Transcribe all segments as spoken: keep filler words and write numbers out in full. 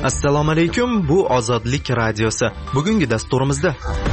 Assalomu alaykum, bu Ozodlik radiosi. Bugungi dasturimizda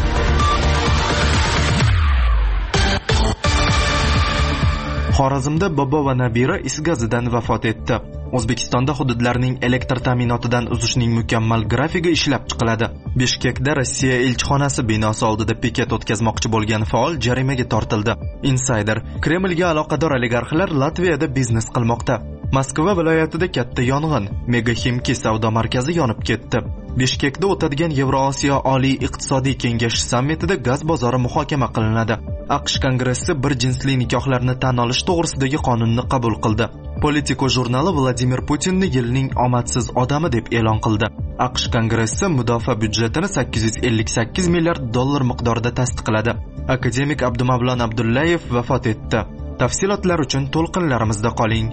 Xorazmda bobo va nabira is gazidan vafot etdi. O'zbekistonda hududlarning elektr ta'minotidan uzishning mukammal grafigi ishlab chiqiladi. Bishkekda Rossiya elchixonasi binosi oldida piket o'tkazmoqchi bo'lgan faol jarimaga tortildi. Insider: Kremlga aloqador oligarxlar Latviyada biznes qilmoqda. Moskva viloyatida katta yong'in, Mega Ximki savdo markazi yonib ketdi. Bishkekda o'tadigan Yevrosiyo Oliy iqtisodiy kengashi sammitida gaz bozori muhokama qilinadi. AQSh Kongressi bir jinsli nikohlarni tan olish to'g'risidagi qonunni qabul qildi. Politico jurnali Vladimir Putinni yilning omadsiz odami deb e'lon qildi. AQSh Kongressi mudofaa byudjetini sakkiz yuz ellik sakkiz milliard dollar miqdorida tasdiqladi. Akademik Abdumavlon Abdullayev vafot etdi. Tafsilotlar uchun to'lqinlarimizda qoling.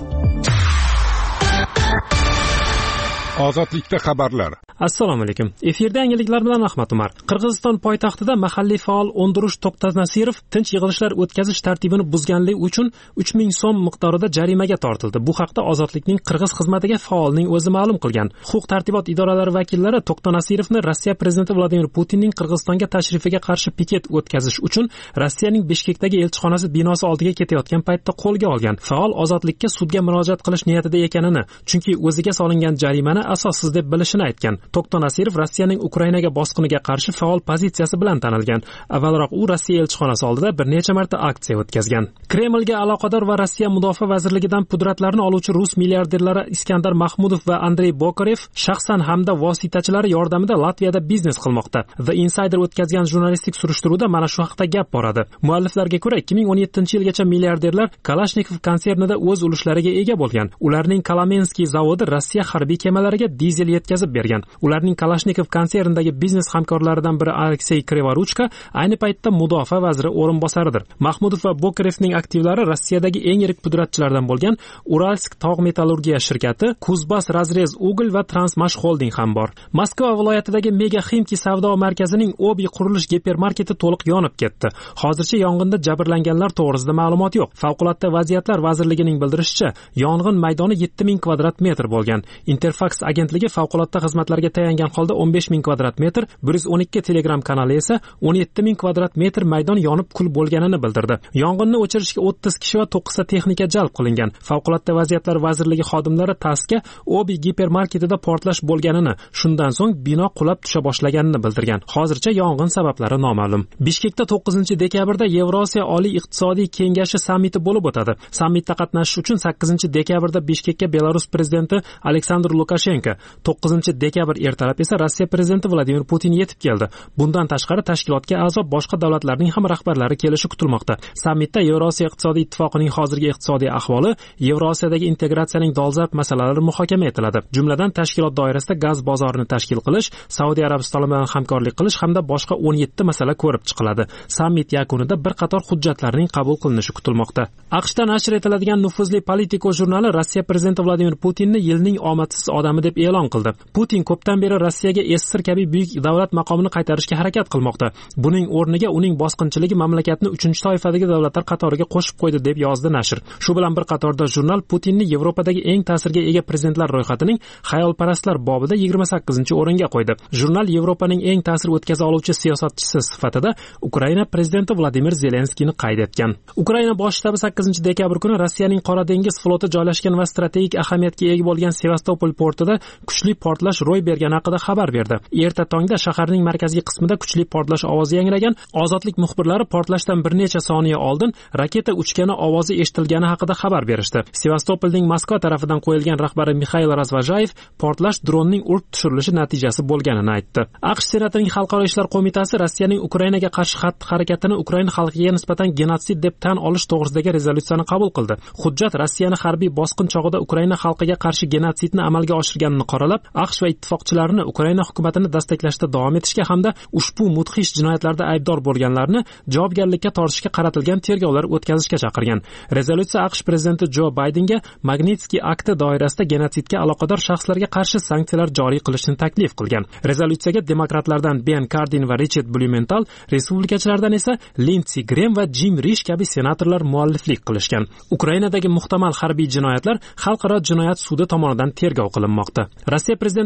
Ozodlikda xabarlar. Assalomu alaykum. Efirda yangiliklar bilan Ahmad Umar. Qirg'iziston poytaxtida mahalliy faol O'ndurush To'xtanasirov tinch yig'ilishlar o'tkazish tartibini buzganligi uchun uch ming so'm miqdorida jarimaga tortildi. Bu haqda Ozodlikning Qirg'iz xizmatiga faolning o'zi ma'lum qilgan. Huquq-tartibot idoralari vakillari To'xtanasirovni Rossiya prezidenti Vladimir Putinning Qirg'izistonga tashrifiga qarshi piket o'tkazish uchun Rossiyaning Bishkekdagi elchixonasi binosi oldiga ketayotgan paytda qo'lga olgan. Faol Ozodlikka sudga murojaat qilish niyatida ekanini, chunki o'ziga solingan jarimani asossiz deb bilishini aytgan. To'xtanasirov Rossiyaning Ukrainaga bosqiniga qarshi faol pozitsiyasi bilan tanilgan. Avvalroq u Rossiya elchixonasi oldida bir necha marta aksiya o'tkazgan. Kremlga aloqador va Rossiya mudofaa vazirligidan pudratlarni oluvchi rus milliarderlari Iskandar Mahmudov va Andrey Bokarev shaxsan hamda vositachilari yordamida Latviyada biznes qilmoqda. The Insider o'tkazgan jurnalistik surishtiruvda mana shu haqda gap boradi. Mualliflarga ko'ra, ikki ming o'n yettinchi yilgacha milliarderlar Kalashnikov konsernida o'z ulushlariga ega bo'lgan. Ularning Kolomenskiy zavodi Rossiya harbiy kemalariga dizel yetkazib bergan. Ularning Kalashnikov konsernidagi biznes hamkorlaridan biri Aleksey Krivoruchka ayni paytda mudofaa vaziri o'rinbosaridir. Mahmudov va Bokarevning aktivlari Rossiyadagi eng yirik pudratchilardan bo'lgan Uralsk tog' metallurgiya shirkati, Kuzbas Razrez Ugl va Transmash Holding ham bor. Moskva viloyatidagi Mega Ximki savdo markazining Obi qurilish gipermarketi to'liq yonib ketdi. Hozircha yong'inda jabrlanganlar to'g'risida ma'lumot yo'q. Favqulodda vaziyatlar vazirligining bildirishicha, yong'in maydoni yetti ming kvadrat metr bo'lgan. Interfax agentligi favqulodda xizmatlarga tayangan holda o'n besh ming kvadrat metr, bir yuz o'n ikki Telegram kanali esa o'n yetti ming kvadrat metr maydon yonib kul bo'lganini bildirdi. Yong'inni o'chirishga o'ttiz kishi va to'qqiz ta texnika jalb qilingan. Favqulodda vaziyatlar vazirligi xodimlari Tassga Obi gipermarketida portlash bo'lganini, shundan so'ng bino qulab tusha boshlaganini bildirgan. Hozircha yong'in sabablari noma'lum. Bishkekda to'qqizinchi dekabrda Yevrosiyo Oliy iqtisodiy kengashi sammiti bo'lib o'tadi. Sammitda qatnashish uchun sakkizinchi dekabrda Bishkekka Belarus prezidenti Aleksandr Lukashenko, to'qqizinchi dekabr ertalab esa Rossiya prezidenti Vladimir Putin yetib keldi. Bundan tashqari tashkilotga a'zo boshqa davlatlarning ham rahbarlari kelishi kutilmoqda. Sammitda Yevrosiyo iqtisodiy ittifoqining hozirgi iqtisodiy ahvoli, Yevrosiyadagi integratsiyaning dolzarb masalalari muhokama etiladi. Jumladan tashkilot doirasida gaz bozorini tashkil qilish, Saudiya Arabistoni bilan hamkorlik qilish hamda boshqa o'n yetti masala ko'rib chiqiladi. Sammit yakunida bir qator hujjatlarning qabul qilinishi kutilmoqda. AQShda nashr etiladigan nufuzli Politico jurnali Rossiya prezidenti Vladimir Putinni yilning omadsiz odami deb e'lon qildi. Putin ko'pdan beri Rossiyaga S S R kabi buyuk davlat maqomini qaytarishga harakat qilmoqda. Buning o'rniga uning bosqinchiligi mamlakatni uchinchi toifadagi davlatlar qatoriga qo'shib qo'ydi deb yozdi nashr. Shu bilan bir qatorda jurnal Putinni Yevropadagi eng ta'sirga ega prezidentlar ro'yxatining xayolparastlar bobida yigirma sakkizinchi o'ringa qo'ydi. Jurnal Yevropaning eng ta'sir o'tkaza oluvchi siyosatchisi sifatida Ukraina prezidenti Vladimir Zelenskiyni qayd etgan. Ukraina bosh shtabi sakkizinchi dekabr kuni Rossiyaning Qora dengiz floti joylashgan va strategik ahamiyatga ega bo'lgan Sevastopol portida kuchli portlash ro'y bergani haqida xabar berdi. Erta tongda shaharning markaziy qismida kuchli portlash ovozi yangragan. Ozodlik muxbirlari portlashdan bir necha soniya oldin raketa uchgani ovozi eshitilgani haqida xabar berishdi. Sevastopolning Moskva tarafidan qo'yilgan rahbari Mikhail Razvajayev portlash dronning urib tushirilishi natijasi bo'lganini aytdi. AQSh Senatining Xalqaro ishlar qo'mitasi Rossiyaning Ukrainaga qarshi xatti-harakatini Ukraina xalqiga nisbatan genotsid deb tan olish to'g'risidagi rezolyutsiyani qabul qildi. Hujjat Rossiyani harbiy bosqin chog'ida Ukraina xalqiga qarshi genotsidni amalga oshirganini qoralab, AQSh va ittifoqchilarini Ukraina hukumatini dastaklashda davom etishga hamda ushbu mudhish jinoyatlarda aybdor bo'lganlarni javobgarlikka tortishga qaratilgan tergovlar o'tkazishga chaqirgan. Rezolyutsiya AQSh prezidenti Jo Baydenga Magnitskiy akti doirasida genotsidga aloqador shaxslarga qarshi sanksiyalar joriy qilishni taklif qilgan. Rezolyutsiyaga demokratlardan Ben Cardin va Richard Blumenthal, respublikachilardan esa Lindsey Graham va Jim Risch kabi senatorlar mualliflik qilishgan. Ukrainadagi muhtamal harbiy jinoyatlar xalqaro jinoyat sudi tomonidan tergov qilinmoqda. Rossiya prezidenti Vladimir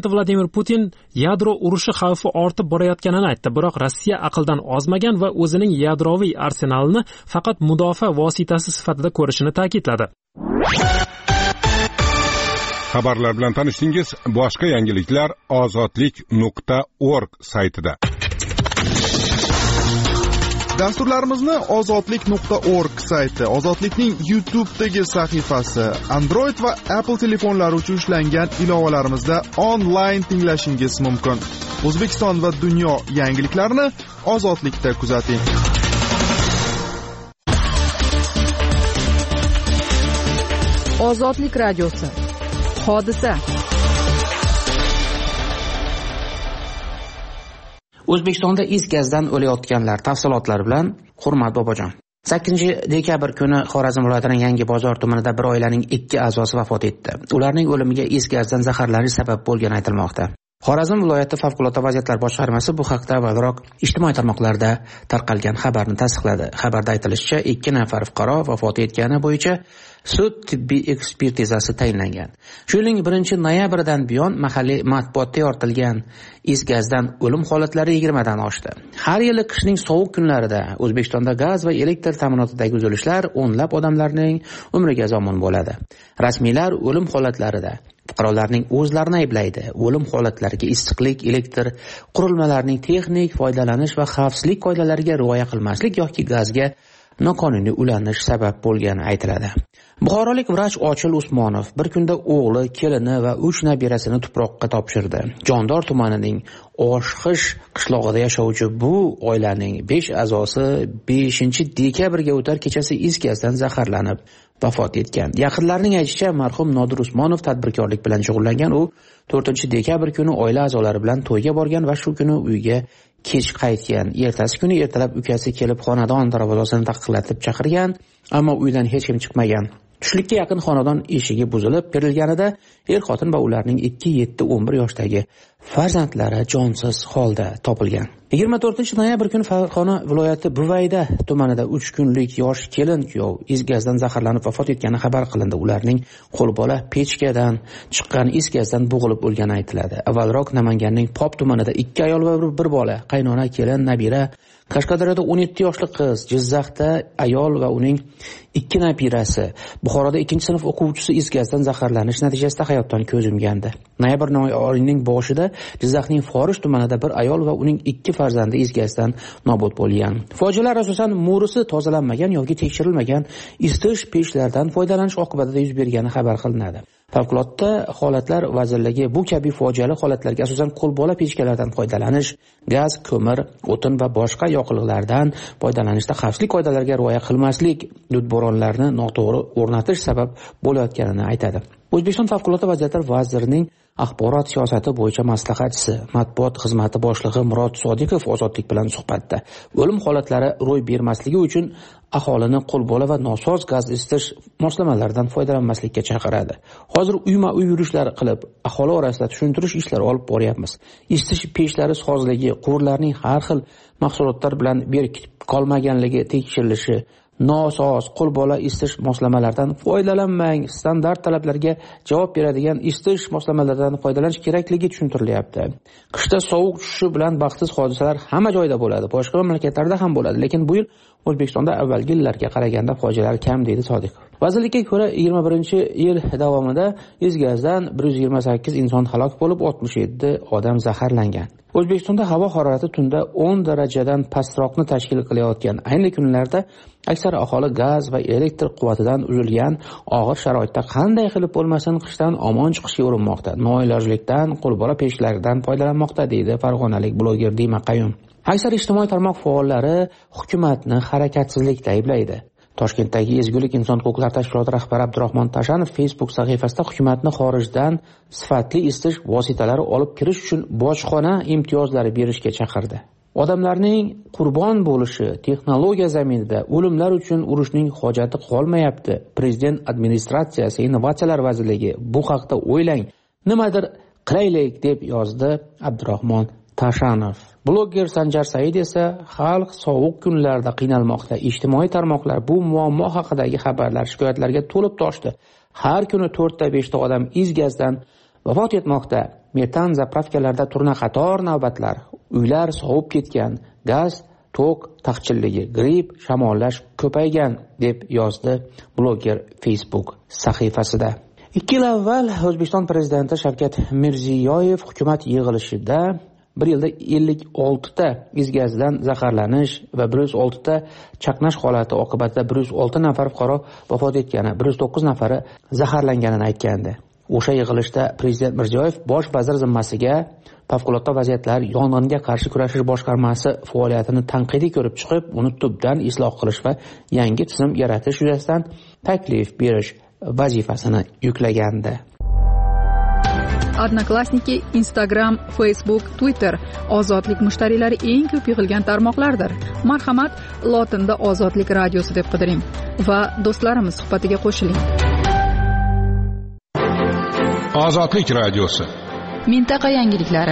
Vladimir Putin yadro urushi xavfi ortib borayotganini aytdi. Biroq Rossiya aqldan ozmagan va o'zining yadroviy arsenalini faqat mudofaa vositasi sifatida ko'rishini ta'kidladi. Xabarlar bilan tanishdingiz. Boshqa yangiliklar ozodlik nuqta org saytida. Dasturlarimizni ozodlik nuqta org sayti, Ozodlikning YouTube'dagi sahifasi, Android va Apple telefonlari uchun ishlangan ilovalarimizda onlayn tinglashingiz mumkin. O'zbekiston va dunyo yangiliklarini Ozodlikda kuzating. Ozodlik radiosi. Hodisa. O'zbekistonda is gazdan o'layotganlar tafsilotlari bilan Hurmat Bobojon. sakkizinchi dekabr kuni Xorazm viloyatining Yangi Bozor tumanida bir oilaning ikki a'zosi vafot etdi. Ularning o'limiga is gazdan zaharlanish sabab bo'lgani aytilmoqda. Xorazm viloyati favqulodda vaziyatlar boshqarmasi bu haqda avvalroq ijtimoiy tarmoqlarda tarqalgan xabarni tasdiqladi. Xabarda aytilishicha, ikki nafar fuqaro vafot etgani bo'yicha sud tibbiy ekspertizasi tayinlangan. Shu yilning birinchi noyabridan buyon mahalliy matbuotda yoritilgan is gazdan o'lim holatlari yigirma dan oshdi. Har yili qishning sovuq kunlarida O'zbekistonda gaz va elektr ta'minotidagi uzilishlar o'nlab odamlarning umriga zomin bo'ladi. Rasmiylar o'lim holatlarida fuqarolarning o'zlarini ayblaydi. O'lim holatlariga issiqlik, elektr qurilmalarining texnik foydalanish va xavfsizlik qoidalariga rioya qilmaslik yoki gazga noqonuniy ulanish sabab bo'lgani aytiladi. Buxorolik vrach Ochil Usmonov bir kunda o'g'li, kelini va uch nabirasini tuproqqa topshirdi. Jondor tumanining Oshxish qishlog'ida yashovchi bu oilaning besh a'zosi beshinchi dekabrga o'tar kechasi is gazdan zaharlanib vafot etgan. Yaqinlarining aytishicha, marhum Nodir Usmonov tadbirkorlik bilan shug'ullangan. U to'rtinchi dekabr kuni oila a'zolari bilan to'yga borgan va shu kuni uyga kech qaytgan. Ertasi kuni ertalab ukasi kelib xonadon darvozasini taqillatib chaqirgan, ammo uydan hech kim chiqmagan. Tushlikka yaqin xonadon eshigi buzilib berilganida er-xotin va ularning ikki, yetti, o'n bir yoshdagi farzandlari jonsiz holda topilgan. yigirma to'rtinchi noyabr kuni Farg'ona viloyati Buvayda tumanida uch kunlik yosh kelin kuyov is gazdan zaharlanib vafot etgani xabar qilindi. Ularning qo'lbola pechkadan chiqqan is gazdan bo'g'ilib o'lgani aytiladi. Avvalroq Namanganning Pop tumanida ikki ayol va bir bola, qaynona, kelin, nabira, Qashqadaryoda o'n yetti yoshli qiz, Jizzaxda ayol va uning ikki nabirasi, Buxoroda ikkinchi sinf o'quvchisi is gazdan zaharlanish natijasida hayotdan ko'z yumgandi. Noyabr oyining boshida Jizzaxning Forish tumanida bir ayol va uning ikki farzandi is gazdan nobud bo'lgan. Fojialar asosan mo'risi tozalanmagan yoki tekshirilmagan isitish pechlaridan foydalanish oqibatida yuz bergani xabar qilinadi. Favqulodda holatlar vazirligi bu kabi fojiali holatlarga asosan qo'lbola pechkalardan foydalanish, gaz, ko'mir, o'tin va boshqa yoqilg'ilardan foydalanishda xavfsizlik qoidalariga rioya qilmaslik, dudboronlarni noto'g'ri o'rnatish sabab bo'layotganini aytadi. O'zbekiston favqulodda vaziyatlar vazirining axborot siyosati bo'yicha maslahatchisi, matbuot xizmati boshlig'i Murod Sodiqov Ozodlik bilan suhbatda o'lim holatlari ro'y bermasligi uchun aholini qo'lbola va nosoz gaz isitish moslamalaridan foydalanmaslikka chaqiradi. Hozir uyma-uy yurishlar qilib, aholi orasida tushuntirish ishlari olib boryapmiz. Isitish pechlari sozligi, quvurlarning har xil mahsulotlar bilan berkitib qolmaganligi tekshirilishi, nosoz qo'lbola isitish moslamalaridan foydalanmang, standart talablarga javob beradigan isitish moslamalaridan foydalanish kerakligi tushuntirilyapti. Qishda sovuq tushishi bilan baxtsiz hodisalar hamma joyda bo'ladi, boshqa mamlakatlarda ham bo'ladi, lekin bu yil O'zbekistonda avvalgi yillarga qaraganda fojialar kam, deydi Sodiqov. Vazirlikka ko'ra yigirma birinchi yil davomida is gazdan bir yuz yigirma sakkiz inson halok bo'lib, oltmish yetti odam zaharlangan. O'zbekistonda havo harorati tunda o'n darajadan pastroqni tashkil qilayotgan ayni kunlarda aksar aholi gaz va elektr quvvatidan uzilgan og'ir sharoitda qanday qilib bo'lmasin qishdan omon chiqishga urinmoqda. Noilojlikdan qo'lbola pechlardan foydalanmoqda, deydi farg'onalik bloger Dima Qayum. Aksar ijtimoiy tarmoq faollari hukumatni harakatsizlikda ayblaydi. Toshkentdagi Ezgulik inson huquqlari tashkiloti rahbari Abdurahmon Tashanov Facebook sahifasida hukumatni xorijdan sifatli isitish vositalari olib kirish uchun bojxona imtiyozlari berishga chaqirdi. Odamlarning qurbon bo'lishi, texnologiya zaminida o'limlar uchun urushning hojati qolmayapti. Prezident administratsiyasi, innovatsiyalar vazirligi bu haqda o'ylang, nimadir qilaylik, deb yozdi Abdurahmon Tashanov. Bloger Sanjar Said esa xalq sovuq kunlarda qiynalmoqda. Ijtimoiy tarmoqlar bu muammo haqidagi xabarlar, shikoyatlarga to'lib toshdi. Har kuni to'rtta beshta odam is gazdan vafot etmoqda. metan zapravkalarda turnaqator navbatlar, uylar sovib ketgan, gaz, tok taqchilligi, gripp, shamollash ko'paygan, deb yozdi bloger Facebook sahifasida. ikki yil avval O'zbekiston prezidenti Shavkat Mirziyoyev hukumat yig'ilishida bir yilda ellik olti ta is gazdan zaharlanish va bir yuz olti ta chaqnash holati oqibatida bir yuz olti nafar fuqaro vafot etgani, bir yuz to'qqiz nafari zaharlanganini aytgandi. O'sha yig'ilishda prezident Mirziyoyev bosh vazir zimmasiga favqulodda vaziyatlar yong'inga qarshi kurashish boshqarmasi faoliyatini tanqidiy ko'rib chiqib, uni tubdan isloh qilish va yangi tizim yaratish yuzasidan taklif berish vazifasini yuklagandi. Odnoklassniki, Instagram, Facebook, Twitter ozodlik mushtariylari eng ko'p yig'ilgan tarmoqlardir. Marhamat, lotinda Ozodlik radiosi deb qidiring va do'stlarimiz suhbatiga qo'shiling. Ozodlik radiosi. Mintaqa yangiliklari.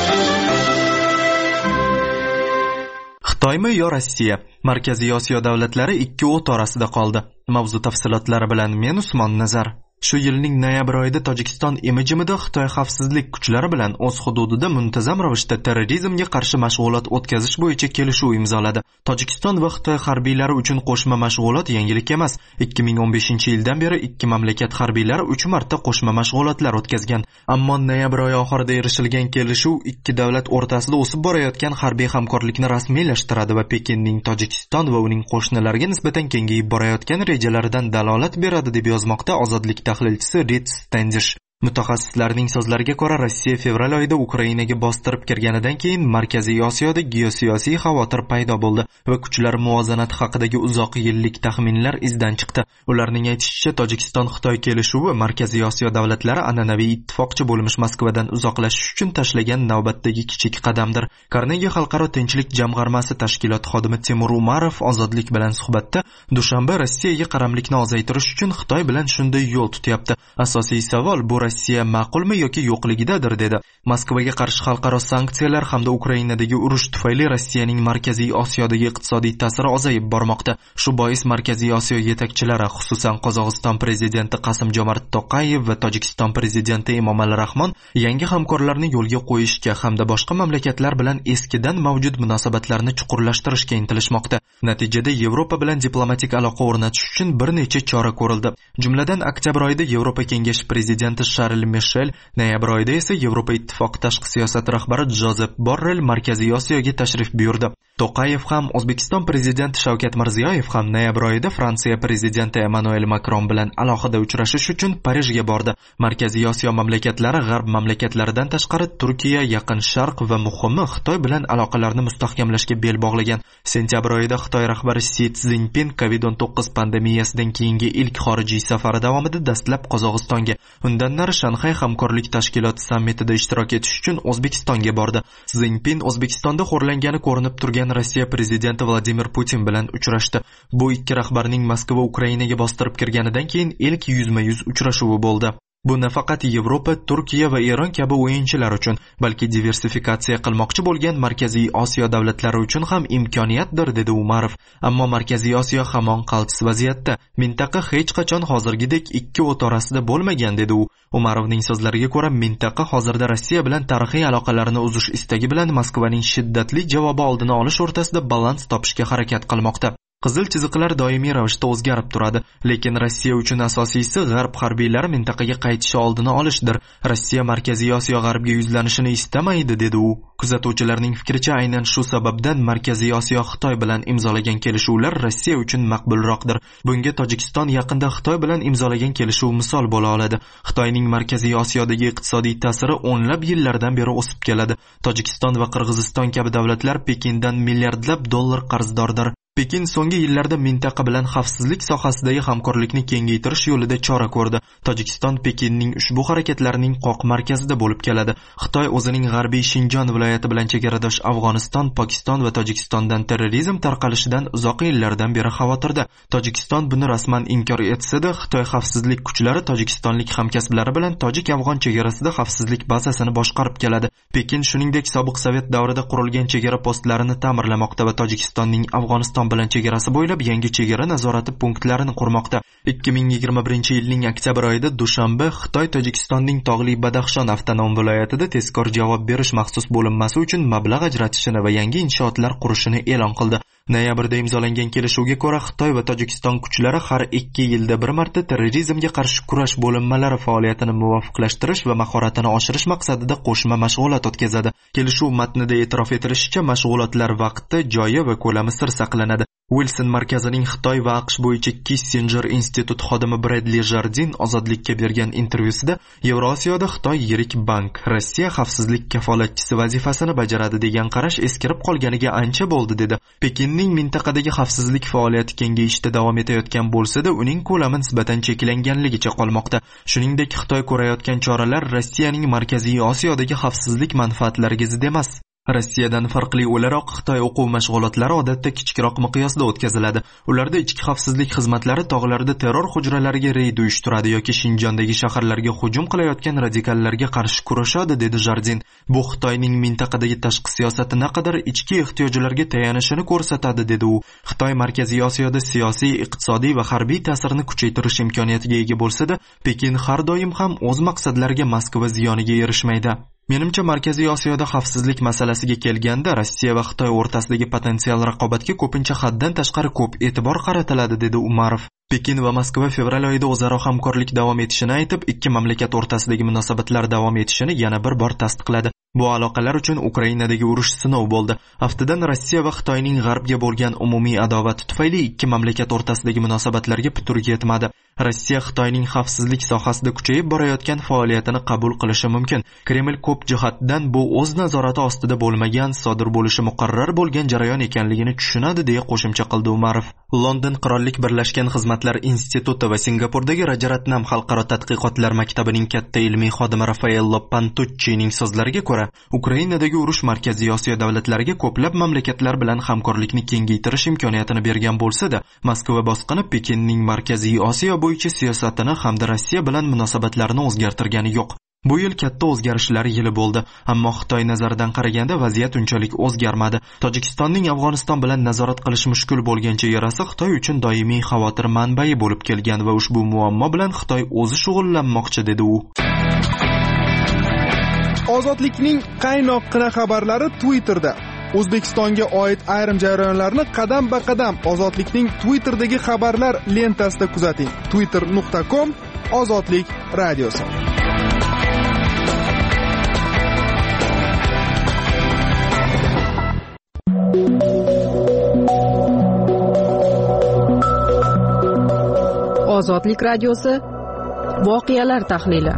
Xitoymi yo Rossiya? Markaziy Osiyo davlatlari ikki o't orasida qoldi. Mavzu tafsilotlari bilan men Usmon Nazar. Shu yilning noyabr oyida Tojikiston emijimida Xitoy xavfsizlik kuchlari bilan o'z hududida muntazam ravishda terrorizmga qarshi mashg'ulot o'tkazish bo'yicha kelishuv imzoladi. Tojikiston va Xitoy harbiylari uchun qo'shma mashg'ulot yangilik emas. ikki ming o'n beshinchi yildan beri ikki mamlakat harbiylari uch marta qo'shma mashg'ulotlar o'tkazgan. Ammo noyabr oyi oxirida erishilgan kelishuv ikki davlat o'rtasida o'sib borayotgan harbiy hamkorlikni rasmiylashtiradi va Pekinning Tojikiston va uning qo'shnilariga nisbatan kengayib borayotgan rejalaridan dalolat beradi, deb yozmoqda Ozodlik tahlilchisi Rit Standish. Mutaxassislarning so'zlariga ko'ra, Rossiya fevral oyida Ukrainaga bostirib kirganidan keyin Markaziy Osiyoda geosiyosiy xavotir paydo bo'ldi va kuchlar muvozanati haqidagi uzoq yillik taxminlar izdan chiqdi. Ularning aytishicha, Tojikiston-Xitoy kelishuvi Markaziy Osiyo davlatlari an'anaviy ittifoqchi bo'lmish Moskvadan uzoqlashish uchun tashlagan navbatdagi kichik qadamdir. Carnegie Xalqaro tinchlik jamg'armasi tashkilot xodimi Timur Umarov Ozodlik bilan suhbatda Dushanba Rossiyaga qaramlikni ozaytirish uchun Xitoy bilan shunday yo'l tutyapti. Asosiy savol bu Rossiya ma'qulmi yoki yo'qligidadir, dedi. Moskvaga qarshi xalqaro sanksiyalar hamda Ukrainadagi urush tufayli Rossiyaning Markaziy Osiyodagi iqtisodiy ta'siri ozayib bormoqda. Shu bois Markaziy Osiyo yetakchilari, xususan Qozog'iston prezidenti Qasim-Jomart To'qayev va Tojikiston prezidenti Emomali Rahmon yangi hamkorlarni yo'lga qo'yishga hamda boshqa mamlakatlar bilan eskidan mavjud munosabatlarni chuqurlashtirishga intilishmoqda. Natijada Yevropa bilan diplomatik aloqa o'rnatish uchun bir necha chora ko'rildi. Jumladan oktyabr oyida Yevropa kengashi prezidenti Charles Michel, noyabr oyida esa Yevropa ittifoqi tashqi siyosat rahbari Jozef Borrell Markaziy Osiyoga tashrif buyurdi. To'qayev ham, O'zbekiston prezidenti Shavkat Mirziyoyev ham noyabr oyida Fransiya prezidenti Emmanuel Macron bilan alohida uchrashish uchun Parijga bordi. Markaziy Osiyo mamlakatlari g'arb mamlakatlaridan tashqari Turkiya, Yaqin Sharq va muhimi Xitoy bilan aloqalarni mustahkamlashga bel bog'lagan. Sentyabr oyida Xitoy rahbari Si Szinpin kovid o'n to'qqiz pandemiyasidan keyingi ilk xorijiy safari davomida dastlab Qozog'istonga, undan nari Shanxay hamkorlik tashkiloti sammitida ishtirok etish uchun O'zbekistonga bordi. Szinpin O'zbekistonda xo'rlangani ko'rinib turgan Rossiya prezidenti Vladimir Putin bilan uchrashdi. Bu ikki rahbarning Moskva Ukrainaga bostirib kirganidan keyin ilk yuzma-yuz uchrashuvi bo'ldi. Bu nafaqat Yevropa, Turkiya va Eron kabi o'yinchilar uchun, balki diversifikatsiya qilmoqchi bo'lgan Markaziy Osiyo davlatlari uchun ham imkoniyatdir, dedi Umarov. Ammo Markaziy Osiyo hamon qaltis vaziyatda. Mintaqa hech qachon hozirgidek ikki o't orasida bo'lmagan, dedi u. Umarovning so'zlariga ko'ra, mintaqa hozirda Rossiya bilan tarixiy aloqalarini uzish istagi bilan Moskvaning shiddatli javobi oldini olish o'rtasida balans topishga harakat qilmoqda. Qizil chiziqlar doimiy ravishda o'zgarib turadi, lekin Rossiya uchun asosiysi g'arb harbiylari mintaqaga qaytishi oldini olishdir. Rossiya Markaziy Osiyo g'arbga yuzlanishini istamaydi, dedi u. Kuzatuvchilarning fikricha, aynan shu sababdan Markaziy Osiyo Xitoy bilan imzolagan kelishuvlar Rossiya uchun maqbulroqdir. Bunga Tojikiston yaqinda Xitoy bilan imzolagan kelishuv misol bo'la oladi. Xitoyning Markaziy Osiyodagi iqtisodiy ta'siri o'nlab yillardan beri o'sib keladi. Tojikiston va Qirg'iziston kabi davlatlar Pekindan milliardlab dollar qarzdordir. Pekin so'nggi yillarda mintaqa bilan xavfsizlik sohasidagi hamkorlikni kengaytirish yo'lida chora ko'rdi. Tojikiston Pekinning ushbu harakatlarining qoq markazida bo'lib keladi. Xitoy o'zining g'arbiy Shinjon viloyati bilan chegaradosh Afg'oniston, Pokiston va Tojikistondan terrorizm tarqalishidan uzoq yillardan beri xavotirda. Tojikiston buni rasman inkor etsa-da, Xitoy xavfsizlik kuchlari tojikistonlik hamkasblari bilan tojik-afg'on chegarasida xavfsizlik bazasini boshqarib keladi. Pekin shuningdek sobiq Sovet davrida qurilgan chegara postlarini ta'mirlamoqda va Tojikistonning Afg'oniston bilan chegarasi bo'ylab yangi chegara nazorati punktlarini qurmoqda. ikki ming yigirma birinchi yilning oktyabr oyida Dushanbe Xitoy Tojikistonning tog'li Badaxshon avtonom viloyatida tezkor javob berish maxsus bo'linmasi uchun mablag' ajratishini va yangi inshootlar qurishini e'lon qildi. Noyabrda imzolangan kelishuvga ko'ra Xitoy va Tojikiston kuchlari har ikki yilda bir marta terrorizmga qarshi kurash bo'linmalari faoliyatini muvofiqlashtirish va mahoratini oshirish maqsadida qo'shma mashg'ulot o'tkazadi. Kelishuv matnida e'tirof etilishicha, mashg'ulotlar vaqti, joyi va ko'lami sir saqlanadi. Wilson markazining Xitoy va AQSh bo'yicha Kissinger institut xodimi Bradley Jardin ozodlikka bergan intervyusida Yevrosiyoda Xitoy yirik bank, Rossiya xavfsizlik kafolatchisi vazifasini bajaradi degan qarash eskirib qolganiga ancha bo'ldi dedi. Pekinning mintaqadagi xavfsizlik faoliyati kengayishda davom etayotgan bo'lsa-da, uning ko'lami nisbatan cheklanganligicha qolmoqda. Shuningdek, Xitoy ko'rayotgan choralar Rossiyaning Markaziy Osiyodagi xavfsizlik manfaatlariga zid emas. Rossiyadan farqli o'laroq Xitoy o'quv mashg'ulotlari odatda kichikroq miqyosda o'tkaziladi. Ularda ichki xavfsizlik xizmatlari tog'larda terror hujralariga reyd uyushtiradi yoki Shinjondagi shaharlarga hujum qilayotgan radikallarga qarshi kurashadi, dedi Jardin. Bu Xitoyning mintaqadagi tashqi siyosati naqadar ichki ehtiyojlarga tayanishini ko'rsatadi, dedi u. Xitoy Markaziy Osiyoda siyosiy, iqtisodiy va harbiy ta'sirini kuchaytirish imkoniyatiga ega bo'lsa-da, Pekin har doim ham o'z maqsadlariga Moskva ziyoniga erishmaydi. Menimcha Markaziy Osiyoda xavfsizlik masalasiga kelganda Rossiya va Xitoy o'rtasidagi potensial raqobatga ko'pincha haddan tashqari ko'p e'tibor qaratiladi, dedi Umarov. Pekin va Moskva fevral oyida o'zaro hamkorlik davom etishini aytib, ikki mamlakat o'rtasidagi munosabatlar davom etishini yana bir bor tasdiqladi. Bu aloqalar uchun Ukrainadagi urush sinov bo'ldi. Haftadan Rossiya va Xitoyning g'arbga bo'lgan umumiy adovati tufayli ikki mamlakat o'rtasidagi munosabatlarga putur yetmadi. Rossiya Xitoyning xavfsizlik sohasida kuchayib borayotgan faoliyatini qabul qilishi mumkin. Kreml ko'p jihatdan bu o'z nazorati ostida bo'lmagan, sodir bo'lishi muqarrar bo'lgan jarayon ekanligini tushunadi, deya qo'shimcha qildi Umarov. London Qirollik birlashgan xizmatlar instituti va Singapurdagi Rajaratnam xalqaro tadqiqotlar maktabining katta ilmiy xodimi Raffaello Pantuccining so'zlariga ko'ra, Ukrainadagi urush Markaziy Osiyo davlatlariga ko'plab mamlakatlar bilan hamkorlikni kengaytirish imkoniyatini bergan bo'lsa-da, Moskva bosqini Pekinning Markaziy Osiyo bo'yicha siyosatini hamda Rossiya bilan munosabatlarini o'zgartirgani yo'q. Bu yil katta o'zgarishlar yili bo'ldi, ammo Xitoy nazaridan qaraganda vaziyat unchalik o'zgarmadi. Tojikistonning Afg'oniston bilan nazorat qilish mushkul bo'lgan chegarasi Xitoy uchun doimiy xavotir manbai bo'lib kelgan va ushbu muammo bilan Xitoy o'zi shug'ullanmoqchi, dedi u. Ozodlikning qaynoqqina xabarlari Twitterda. O'zbekistonga oid ayrim jarayonlarni qadam-ba-qadam Ozodlikning Twitter'dagi xabarlar lentasida kuzating. twitter nuqta com Ozodlik radiosi. Ozodlik radiosi voqealar tahlili.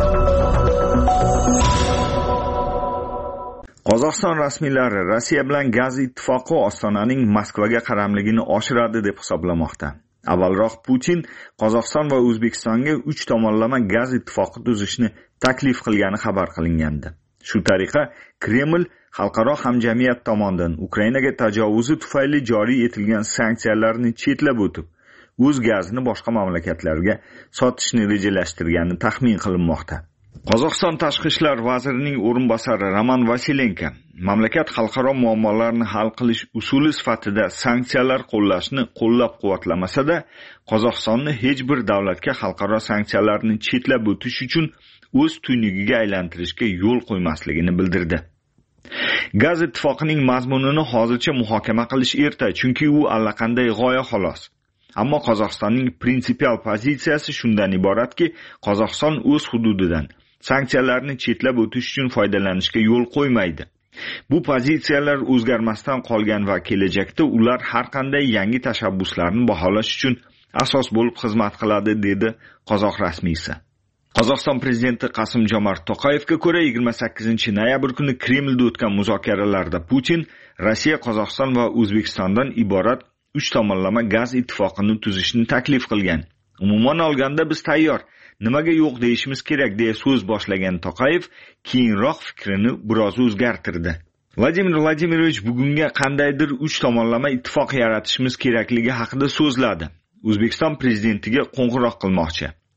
Qozog'iston rasmiylari Rossiya bilan gaz ittifoqi Ostonaning Moskvaga qaramligini oshiradi deb hisoblamoqda. Avvalroq Putin Qozog'iston va O'zbekistonga uch tomonlama gaz ittifoqi tuzishni taklif qilgani xabar qilingandi. Shu tariqa Kreml xalqaro hamjamiyat tomonidan Ukrainaga tajovuzi tufayli joriy etilgan sanksiyalarni chetlab o'tib, o'z gazini boshqa mamlakatlarga sotishni rejalashtirgani taxmin qilinmoqda. Qozog'iston tashqi ishlar vazirining o'rinbosari Roman Vasilenko mamlakat xalqaro muammolarni hal qilish usuli sifatida sanksiyalar qo'llashni qo'llab-quvvatlamasa-da, Qozog'istonni hech bir davlatga xalqaro sanksiyalarni chetlab o'tish uchun o'z tuynugiga aylantirishga yo'l qo'ymasligini bildirdi. Gaz ittifoqining mazmunini hozircha muhokama qilish erta, chunki u allaqanday g'oya xolos. Ammo Qozog'istonning prinsipial pozitsiyasi shundan iboratki, Qozog'iston o'z hududidan sanksiyalarni chetlab o'tish uchun foydalanishga yo'l qo'ymaydi. Bu pozitsiyalar o'zgarmasdan qolgan va kelajakda ular har qanday yangi tashabbuslarni baholash uchun asos bo'lib xizmat qiladi, dedi qozoq rasmiysi. Qozog'iston prezidenti Qasim-Jomart To'qayevga ko'ra, yigirma sakkizinchi noyabr kuni Kremlda o'tgan muzokaralarda Putin Rossiya, Qozog'iston va O'zbekistondan iborat uch tomonlama gaz ittifoqini tuzishni taklif qilgan. Umuman olganda biz tayyor, nimaga yo'q deyishimiz kerak, deya so'z boshlagan To'qayev keyinroq fikrini biroz o'zgartirdi. Vladimir Vladimirovich bugunga qandaydir uch tomonlama ittifoq yaratishimiz kerakligi haqida so'zladi. O'zbekiston prezidentiga qo'ng'iroq qilmoqchi.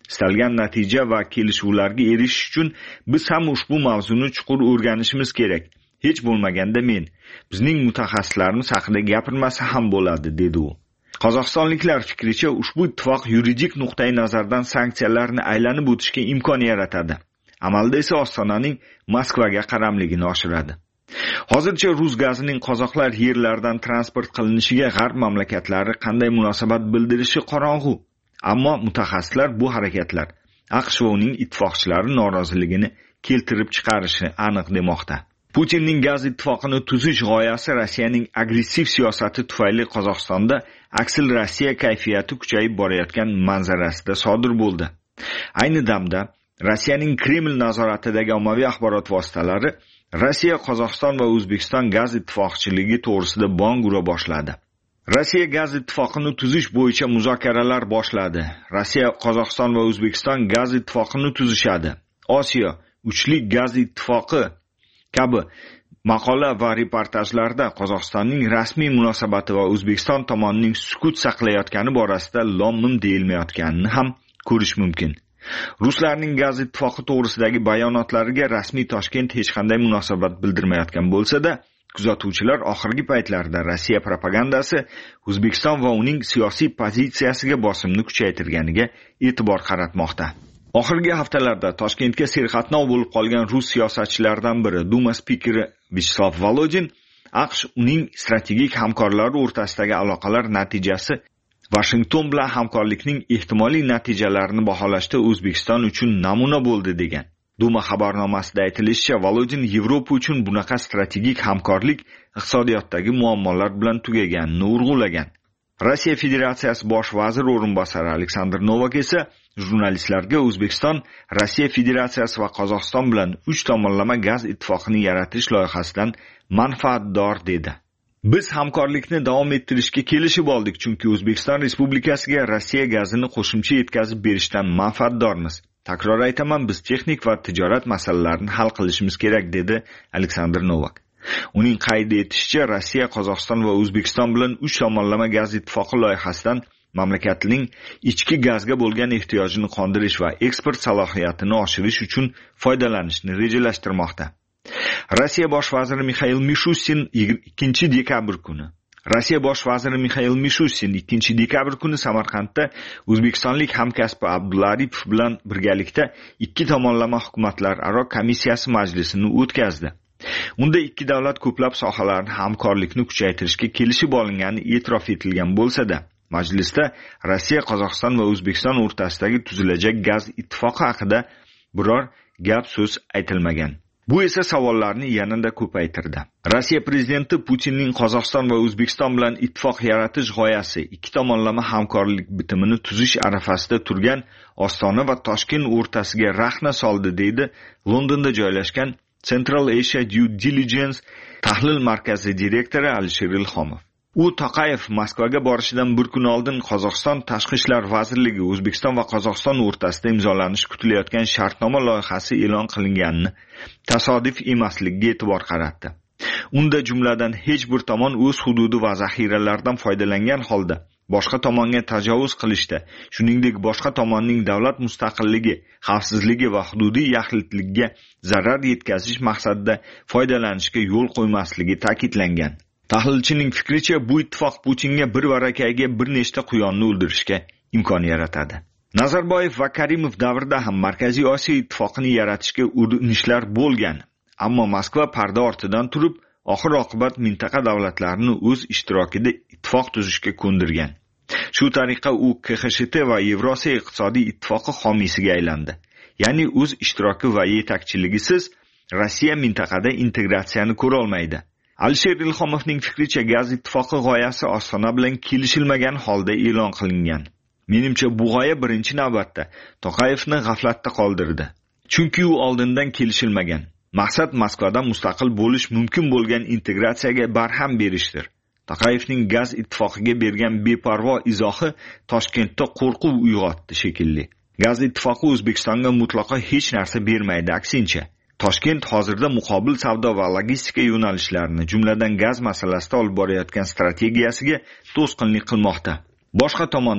Istalgan natija va kelishuvlarga erishish uchun biz ham ushbu mavzuni chuqur o'rganishimiz kerak. Hech bo'lmaganda men bizning mutaxassislarimiz haqida gapirmasa ham bo'ladi, dedi u. Qozog'istonliklar fikricha ushbu ittifoq yuridik nuqtai nazardan sanksiyalarni aylanib o'tishga imkon yaratadi. Amalda esa Ostonaning Moskvaga qaramligini oshiradi. Hozircha rus gazining qozoqlar yerlaridan transport qilinishiga g'arb mamlakatlari qanday munosabat bildirishi qorong'u. Ammo mutaxassislar bu harakatlar AQSh va uning ittifoqchilari noroziligini keltirib chiqarishi aniq demoqda. Putinning gaz ittifoqini tuzish g'oyasi Rossiyaning agressiv siyosati tufayli Qozog'istonda aksil Rossiya kayfiyati kuchayib borayotgan manzarasida sodir bo'ldi. Ayni damda Rossiyaning Kreml nazoratidagi ommaviy axborot vositalari Rossiya, Qozog'iston va O'zbekiston gaz ittifoqchiligi to'g'risida bong ura boshladi. Rossiya gaz ittifoqini tuzish bo'yicha muzokaralar boshladi. Rossiya, Qozog'iston va O'zbekiston gaz ittifoqini tuzishadi. Osiyo uchlik gaz ittifoqi kabi maqola va reportajlarda Qozog'istonning rasmiy munosabati va O'zbekiston tomonining sukut saqlayotgani borasida lom-mim deyilmayotganini ham ko'rish mumkin. Ruslarning gaz ittifoqi to'g'risidagi bayonotlariga rasmiy Toshkent hech qanday munosabat bildirmayotgan bo'lsa-da, kuzatuvchilar oxirgi paytlarda Rossiya propagandasi O'zbekiston va uning siyosiy pozitsiyasiga bosimni kuchaytirganiga e'tibor qaratmoqda. Oxirgi haftalarda Toshkentga serqatnov bo'lib qolgan rus siyosatchilaridan biri Duma spikeri Vyacheslav Volodin AQSh uning strategik hamkorlari o'rtasidagi aloqalar natijasi Washington bilan hamkorlikning ehtimoliy natijalarini baholashda O'zbekiston uchun namuna bo'ldi degan. Duma xabarnomasida aytilishicha, Volodin Yevropa uchun bunaqa strategik hamkorlik iqtisodiyotdagi muammolar bilan tugaganini urg'ulagan. Rossiya Federatsiyasi bosh vazir o'rinbosari Aleksandr Novak esa jurnalistlarga O'zbekiston Rossiya Federatsiyasi va Qozog'iston bilan uch tomonlama gaz ittifoqini yaratish loyihasidan manfaatdor dedi. Biz hamkorlikni davom ettirishga kelishib oldik, chunki O'zbekiston Respublikasiga Rossiya gazini qo'shimcha yetkazib berishdan manfaatdormiz. Takror aytaman, biz texnik va tijorat masalalarini hal qilishimiz kerak, dedi Aleksandr Novak. Uning qayd etishicha, Rossiya, Qozog'iston va O'zbekiston bilan uch tomonlama gaz ittifoqi loyihasidan mamlakatning ichki gazga bo'lgan ehtiyojini qondirish va eksport salohiyatini oshirish uchun foydalanishni rejalashtirmoqda. Rossiya bosh vaziri Mikhail Mishustin ikkinchi dekabr kuni Rossiya bosh vaziri Mikhail Mishustin ikkinchi dekabr kuni Samarqandda o'zbekistonlik hamkasbi Abdulla Aripov bilan birgalikda ikki tomonlama hukumatlararo komissiyasi majlisini o'tkazdi. Unda ikki davlat ko'plab sohalarni hamkorlikni kuchaytirishga kelishib olingani e'tirof etilgan bo'lsa-da, majlisda Rossiya, Qozog'iston va O'zbekiston o'rtasidagi tuzilajak gaz ittifoqi haqida biror gap so'z aytilmagan. Bu esa savollarni yanada ko'paytirdi. Rossiya prezidenti Putinning Qozog'iston va O'zbekiston bilan ittifoq yaratish g'oyasi ikki tomonlama hamkorlik bitimini tuzish arafasida turgan Ostona va Toshkent o'rtasiga rahna soldi, deydi Londonda joylashgan Central Asia Due Diligence tahlil markazi direktori Alisher Ilhomov. U Toqayev Moskvaga borishidan bir kun oldin Qozog'iston Tashqi ishlar vazirligi O'zbekiston va Qozog'iston o'rtasida imzolanishi kutilayotgan shartnoma loyihasi e'lon qilinganini tasodif emasligiga e'tibor qaratdi. Unda jumladan hech bir tomon o'z hududi va zaxiralaridan foydalangan holda boshqa tomonga tajovuz qilishda, shuningdek boshqa tomonning davlat mustaqilligi, xavfsizligi va hududiy yaxlitligiga zarar yetkazish maqsadida foydalanishga yo'l qo'ymasligi ta'kidlangan. Tahlilchining fikricha, bu ittifoq Putinga bir varakayga bir nechta quyonni o'ldirishga imkon yaratadi. Nazarboyev va Karimov davrida ham Markaziy Osiyo ittifoqini yaratishga urinishlar bo'lgan, ammo Moskva parda ortidan turib, oxir-oqibat mintaqa davlatlarini o'z ishtirokida ittifoq tuzishga ko'ndirgan. Shu tariqa u K X S T va Yevrosiyo iqtisodiy ittifoqi homiysiga aylandi. Ya'ni o'z ishtiroki va yetakchiligisiz Rossiya mintaqada integratsiyani ko'ra olmaydi. Alisher Ilhomovning fikricha, gaz ittifoqi g'oyasi Ostona bilan kelishilmagan holda e'lon qilingan. Menimcha bu g'oya birinchi navbatda Toqayevni g'aflatda qoldirdi. Chunki u oldindan kelishilmagan. Maqsad Moskvadan mustaqil bo'lish mumkin bo'lgan integratsiyaga barham berishdir. Toqayevning gaz ittifoqiga bergan beparvo izohi Toshkentda qo'rquv uyg'otdi shekilli. Gaz ittifoqi O'zbekistonga mutlaqo hech narsa bermaydi, aksincha. Toshkent hozirda muqobil savdo va logistika yo'nalishlarini, jumladan gaz masalasida olib borayotgan strategiyasiga to'sqinlik qilmoqda. Boshqa tomondan,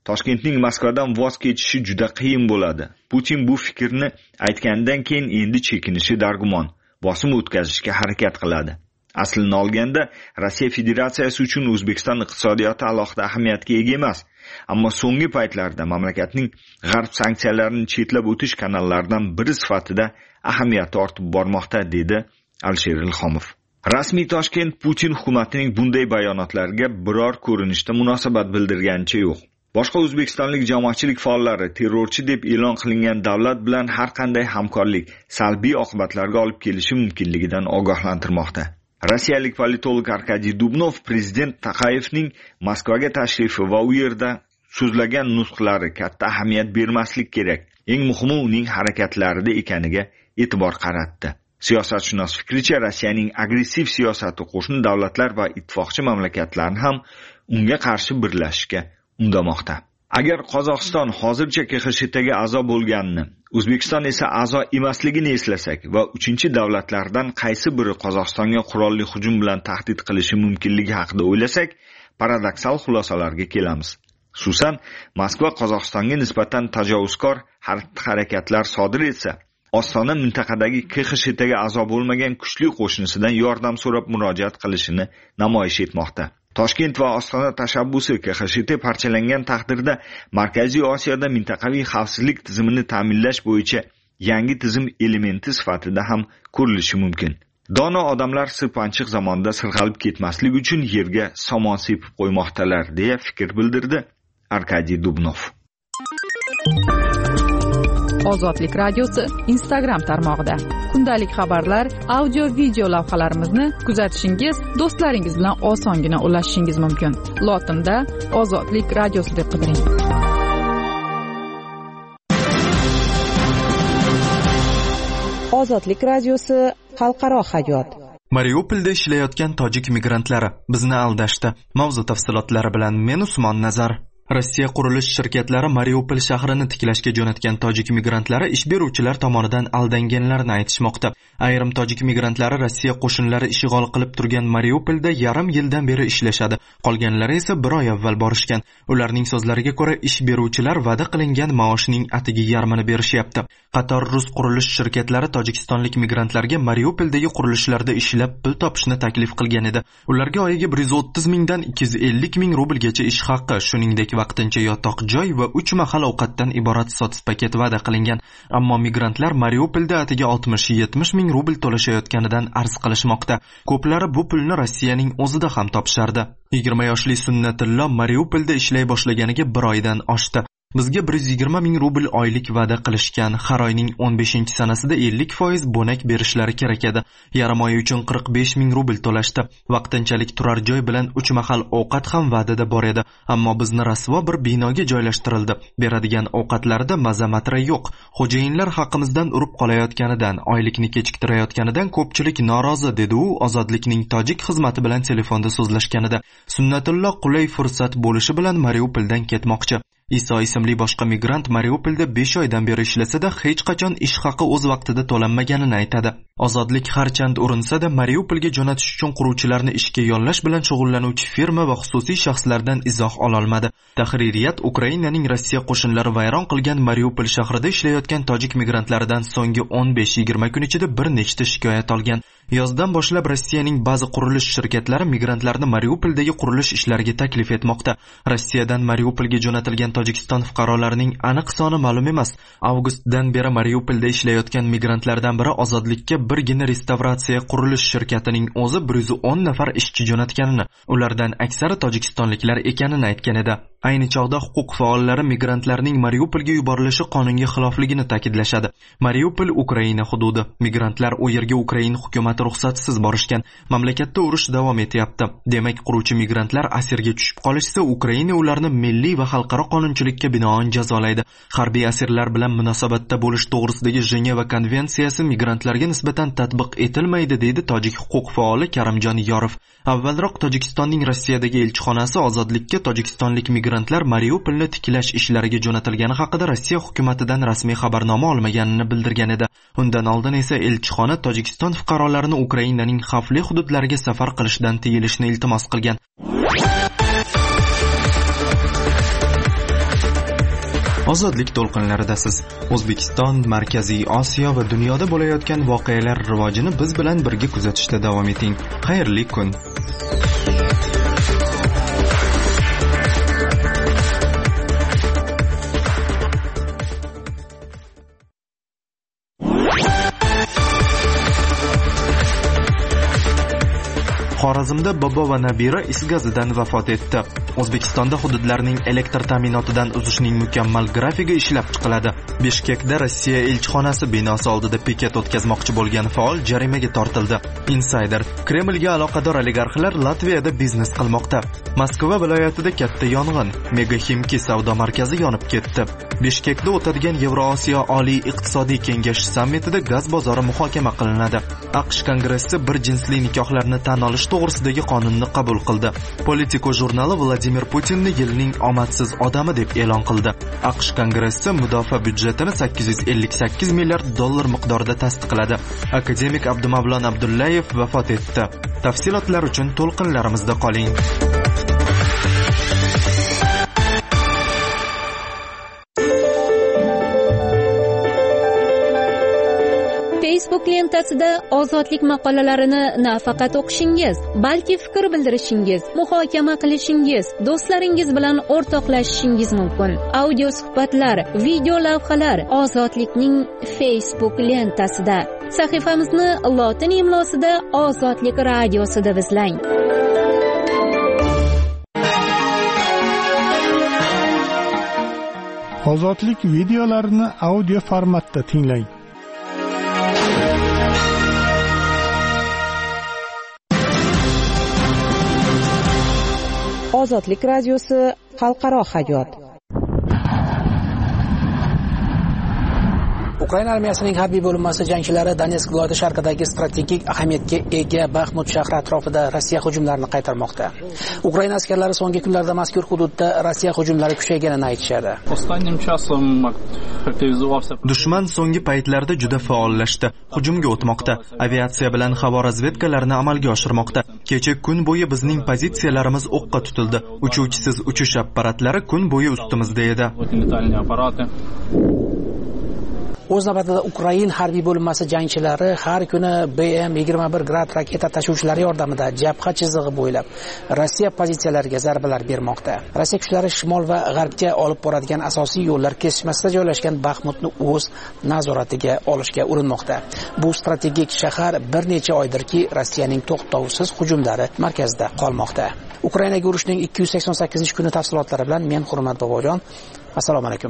Toshkentning Moskvadan voz kechishi juda qiyin bo'ladi. Putin bu fikrni aytgandan keyin endi chekinishi dargumon, bosim o'tkazishga harakat qiladi. Aslini olganda, Rossiya Federatsiyasi uchun O'zbekiston iqtisodiyoti alohida ahamiyatga ega emas, ammo so'nggi paytlarda mamlakatning g'arb sanksiyalarini chetlab o'tish kanallaridan biri sifatida ahamiyati ortib bormoqda, dedi Alisher Ilhomov. Rasmiy Toshkent Putin hukumatining bunday bayonotlariga biror ko'rinishda munosabat bildirganicha yo'q. Boshqa o'zbekistonlik jamoatchilik faollari terrorchi deb e'lon qilingan davlat bilan har qanday hamkorlik salbiy oqibatlarga olib kelishi mumkinligidan ogohlantirmoqda. Rossiyalik politolog Arkadiy Dubnov prezident Taqayevning Moskvaga tashrifi va u yerda so'zlagan nutqlari katta ahamiyat bermaslik kerak, eng muhimi uning harakatlarida ekaniga e'tibor qaratdi. Siyosatshunos fikricha, Rossiyaning agressiv siyosati qo'shni davlatlar va ittifoqchi mamlakatlarni ham unga qarshi birlashishga undamoqda. Agar Qozog'iston hozircha K X S Tga a'zo bo'lganini, O'zbekiston esa a'zo emasligini eslasak va uchinchi davlatlardan qaysi biri Qozog'istonga qurolli hujum bilan tahdid qilishi mumkinligi haqida o'ylasak, paradoksal xulosalarga kelamiz. Xususan, Moskva Qozog'istonga nisbatan tajovuzkor harakatlar sodir etsa, Ostona mintaqadagi K X S Tga a'zo bo'lmagan kuchli qo'shnisidan yordam so'rab murojaat qilishini namoyish etmoqda. Toshkent va Ostona tashabbusi K X S T parchalangan taqdirda Markaziy Osiyoda mintaqaviy xavfsizlik tizimini ta'minlash bo'yicha yangi tizim elementi sifatida ham ko'rilishi mumkin. Dono odamlar sirpanchiq zamonda sirg'alib ketmaslik uchun yerga somon sepib qo'ymoqdalar, deya fikr bildirdi Arkadiy Dubnov. Ozodlik radiosi Instagram tarmog'ida kundalik xabarlar, audio video lavhalarimizni kuzatishingiz, do'stlaringiz bilan osongina ulashishingiz mumkin. Lotinda Ozodlik radiosi deb qidiring. Ozodlik radiosi xalqaro hayot. Mariupolda ishlayotgan tojik migrantlari bizni aldashdi. Mavzu tafsilotlari bilan men Usmon Nazar. Rossiya qurilish shirkatlari Mariupol shahrini tiklashga jo'natgan tojik migrantlari ish beruvchilar tomonidan aldanganlarini aytishmoqda. Ayrim tojik migrantlari Rossiya qo'shinlari ishg'ol qilib turgan Mariupolda yarim yildan beri ishlashadi. Qolganlari esa bir oy avval borishgan. Ularning so'zlariga ko'ra, ish beruvchilar va'da qilingan maoshning atigi yarmini berishyapti. Qator rus qurilish shirkatlari tojikistonlik migrantlarga Mariupoldagi qurilishlarda ishlab pul topishni taklif qilgan edi. Ularga oyiga bir yuz o'ttiz mingdan ikki yuz ellik ming rublgacha ish haqqi, shuningdek vaqtincha yotoq joy va uch mahal ovqatdan iborat sotsiz paket va'da qilingan. Ammo migrantlar Mariupolda atiga oltmish yetmish ming rubl to'lashayotganidan arz qilishmoqda. Ko'plari bu pulni Rossiyaning o'zida ham topishardi. yigirma yoshli Sunnatillo Mariupolda ishlay boshlaganiga bir oydan oshdi. Bizga bir yuz yigirma ming rubl oylik va'da qilishgan. Har oyning o'n beshinchi sanasida ellik foiz bo'nak berishlari kerak edi. Yarim oy uchun qirq besh ming rubl to'lashdi. Vaqtinchalik turar joy bilan uch mahal ovqat ham va'dada bor edi. Ammo bizni rasvo bir binoga joylashtirildi. Beradigan ovqatlarda mazamatra yo'q. Xo'jayinlar haqimizdan urib qolayotganidan, oylikni kechiktirayotganidan ko'pchilik norozi, dedi u Ozodlikning tojik xizmati bilan telefonda so'zlashganida. Sunnatulloh qulay fursat bo'lishi bilan Mariupoldan ketmoqchi. Iso ismli boshqa migrant Mariupolda besh oydan beri ishlasada hech qachon ish haqi o'z vaqtida to'lanmaganini aytadi. Ozodlik harchand urinsa-da Mariupolga jo'natish uchun quruvchilarni ishga yollash bilan shug'ullanuvchi firma va xususiy shaxslardan izoh ola olmadi. Tahririyat Ukrainaning Rossiya qo'shinlari vayron qilgan Mariupol shahrida ishlayotgan tojik migrantlaridan so'nggi o'n besh yigirma kun ichida bir nechta shikoyat olgan. Yozdan boshlab Rossiyaning ba'zi qurilish shirkatlari migrantlarni Mariupoldagi qurilish ishlariga taklif etmoqda. Rossiyadan Mariupolga jo'natilgan Tojikiston fuqarolarining aniq soni ma'lum emas. Avgustdan beri Mariupolda ishlayotgan migrantlardan biri Ozodlikka birgina restavratsiya qurilish shirkatining o'zi bir yuz o'n nafar ishchi jo'natganini, ulardan aksari tojikistonliklar ekanini aytgan edi. Ayni chog'da huquq faollari migrantlarning Mariupolga yuborilishi qonunga xilofligini ta'kidlashadi. Mariupol Ukraina hududi. Migrantlar u yerga Ukraina hukumati ruxsatsiz borishgan. Mamlakatda urush davom etyapti. Demak, quruvchi migrantlar asirga tushib qolishsa, Ukraina ularni milliy va xalqaro qonunchilikka binoan jazolaydi. Harbiy asirlar bilan munosabatda bo'lish to'g'risidagi Jeneva konvensiyasi migrantlarga nisbatan tatbiq etilmaydi, deydi tojik huquq faoli Karimjon Yorov. Avvalroq Tojikistonning Rossiyadagi elchixonasi Ozodlikka tojikistonlik migrantlar Mariupolni tiklash ishlariga jo'natilgani haqida Rossiya hukumatidan rasmiy xabarnoma olmaganini bildirgan edi. Undan oldin esa elchixona Tojikiston fuqarolarini Ukrainaning xavfli hududlariga safar qilishdan tiyilishni iltimos qilgan. Ozodlik to'lqinlaridasiz. O'zbekiston, Markaziy Osiyo va dunyoda bo'layotgan voqealar rivojini biz bilan birga kuzatishda davom eting. Xayrli kun. Xorazmda bobo va nabira is gazidan vafot etdi. O'zbekistonda hududlarning elektr ta'minotidan uzishning mukammal grafigi ishlab chiqiladi. Bishkekda Rossiya elchixonasi binosi oldida piket o'tkazmoqchi bo'lgan faol jarimaga tortildi. Insider: Kremlga aloqador oligarxlar Latviyada biznes qilmoqda. Moskva viloyatida katta yong'in, Mega Ximki savdo markazi yonib ketdi. Bishkekda o'tadigan Yevrosiyo Oliy iqtisodiy kengashi sammitida gaz bozori muhokama qilinadi. AQSh Kongressi bir jinsli nikohlarni tan olish to'g'risidagi qonunni qabul qildi. Politico jurnali Vladimir Putinni yilning omadsiz odami deb e'lon qildi. AQSh Kongressi mudofaa byudjetini sakkiz yuz ellik sakkiz milliard dollar miqdorida tasdiqladi. Akademik Abdumavlon Abdullayev vafot etdi. Tafsilotlar uchun to'lqinlarimizda qoling. Facebook lentasida ozodlik maqolalarini nafaqat o'qishingiz, balki fikr bildirishingiz, muhokama qilishingiz, do'stlaringiz bilan o'rtoqlashishingiz mumkin. Audio suhbatlar, video lavhalar ozodlikning Facebook lentasida. Sahifamizni lotin imlosida Ozodlik radiosida izlang. Ozodlik videolarini audio formatda tinglang. Ozodlik radiosi xalqaro hayot. Ukraina armiyasining harbiy bo'linmasi jangchilari Donetsk viloyati sharqidagi strategik ahamiyatga ega Baxmut shahri atrofida Rossiya hujumlarini qaytarmoqda. Ukraina askarlari so'nggi kunlarda mazkur hududda Rossiya hujumlari kuchayganini aytishadi. Dushman so'nggi paytlarda juda faollashdi, hujumga o'tmoqda, aviatsiya bilan havo razvedkalarini amalga oshirmoqda. Kecha kun bo'yi bizning pozitsiyalarimiz o'qqa tutildi. Uchuvchisiz uchish apparatlari kun bo'yi ustimizda edi. O'z navbatida Ukraina harbiy bo'linmasi jangchilari har kuni B M yigirma bir Grad raketa tashuvchilari yordamida jabha chizig'i bo'ylab Rossiya pozitsiyalariga zarbalar bermoqda. Rossiya kuchlari shimol va g'arbga olib boradigan asosiy yo'llar kesishmasida joylashgan Baxmutni o'z nazoratiga olishga urinmoqda. Bu strategik shahar bir necha oydirki Rossiyaning to'xtovsiz hujumlari markazida qolmoqda. Ukrainaga urushning ikki yuz sakson sakkizinchi kuni tafsilotlari bilan men Hurmat Bobojon. Assalomu alaykum.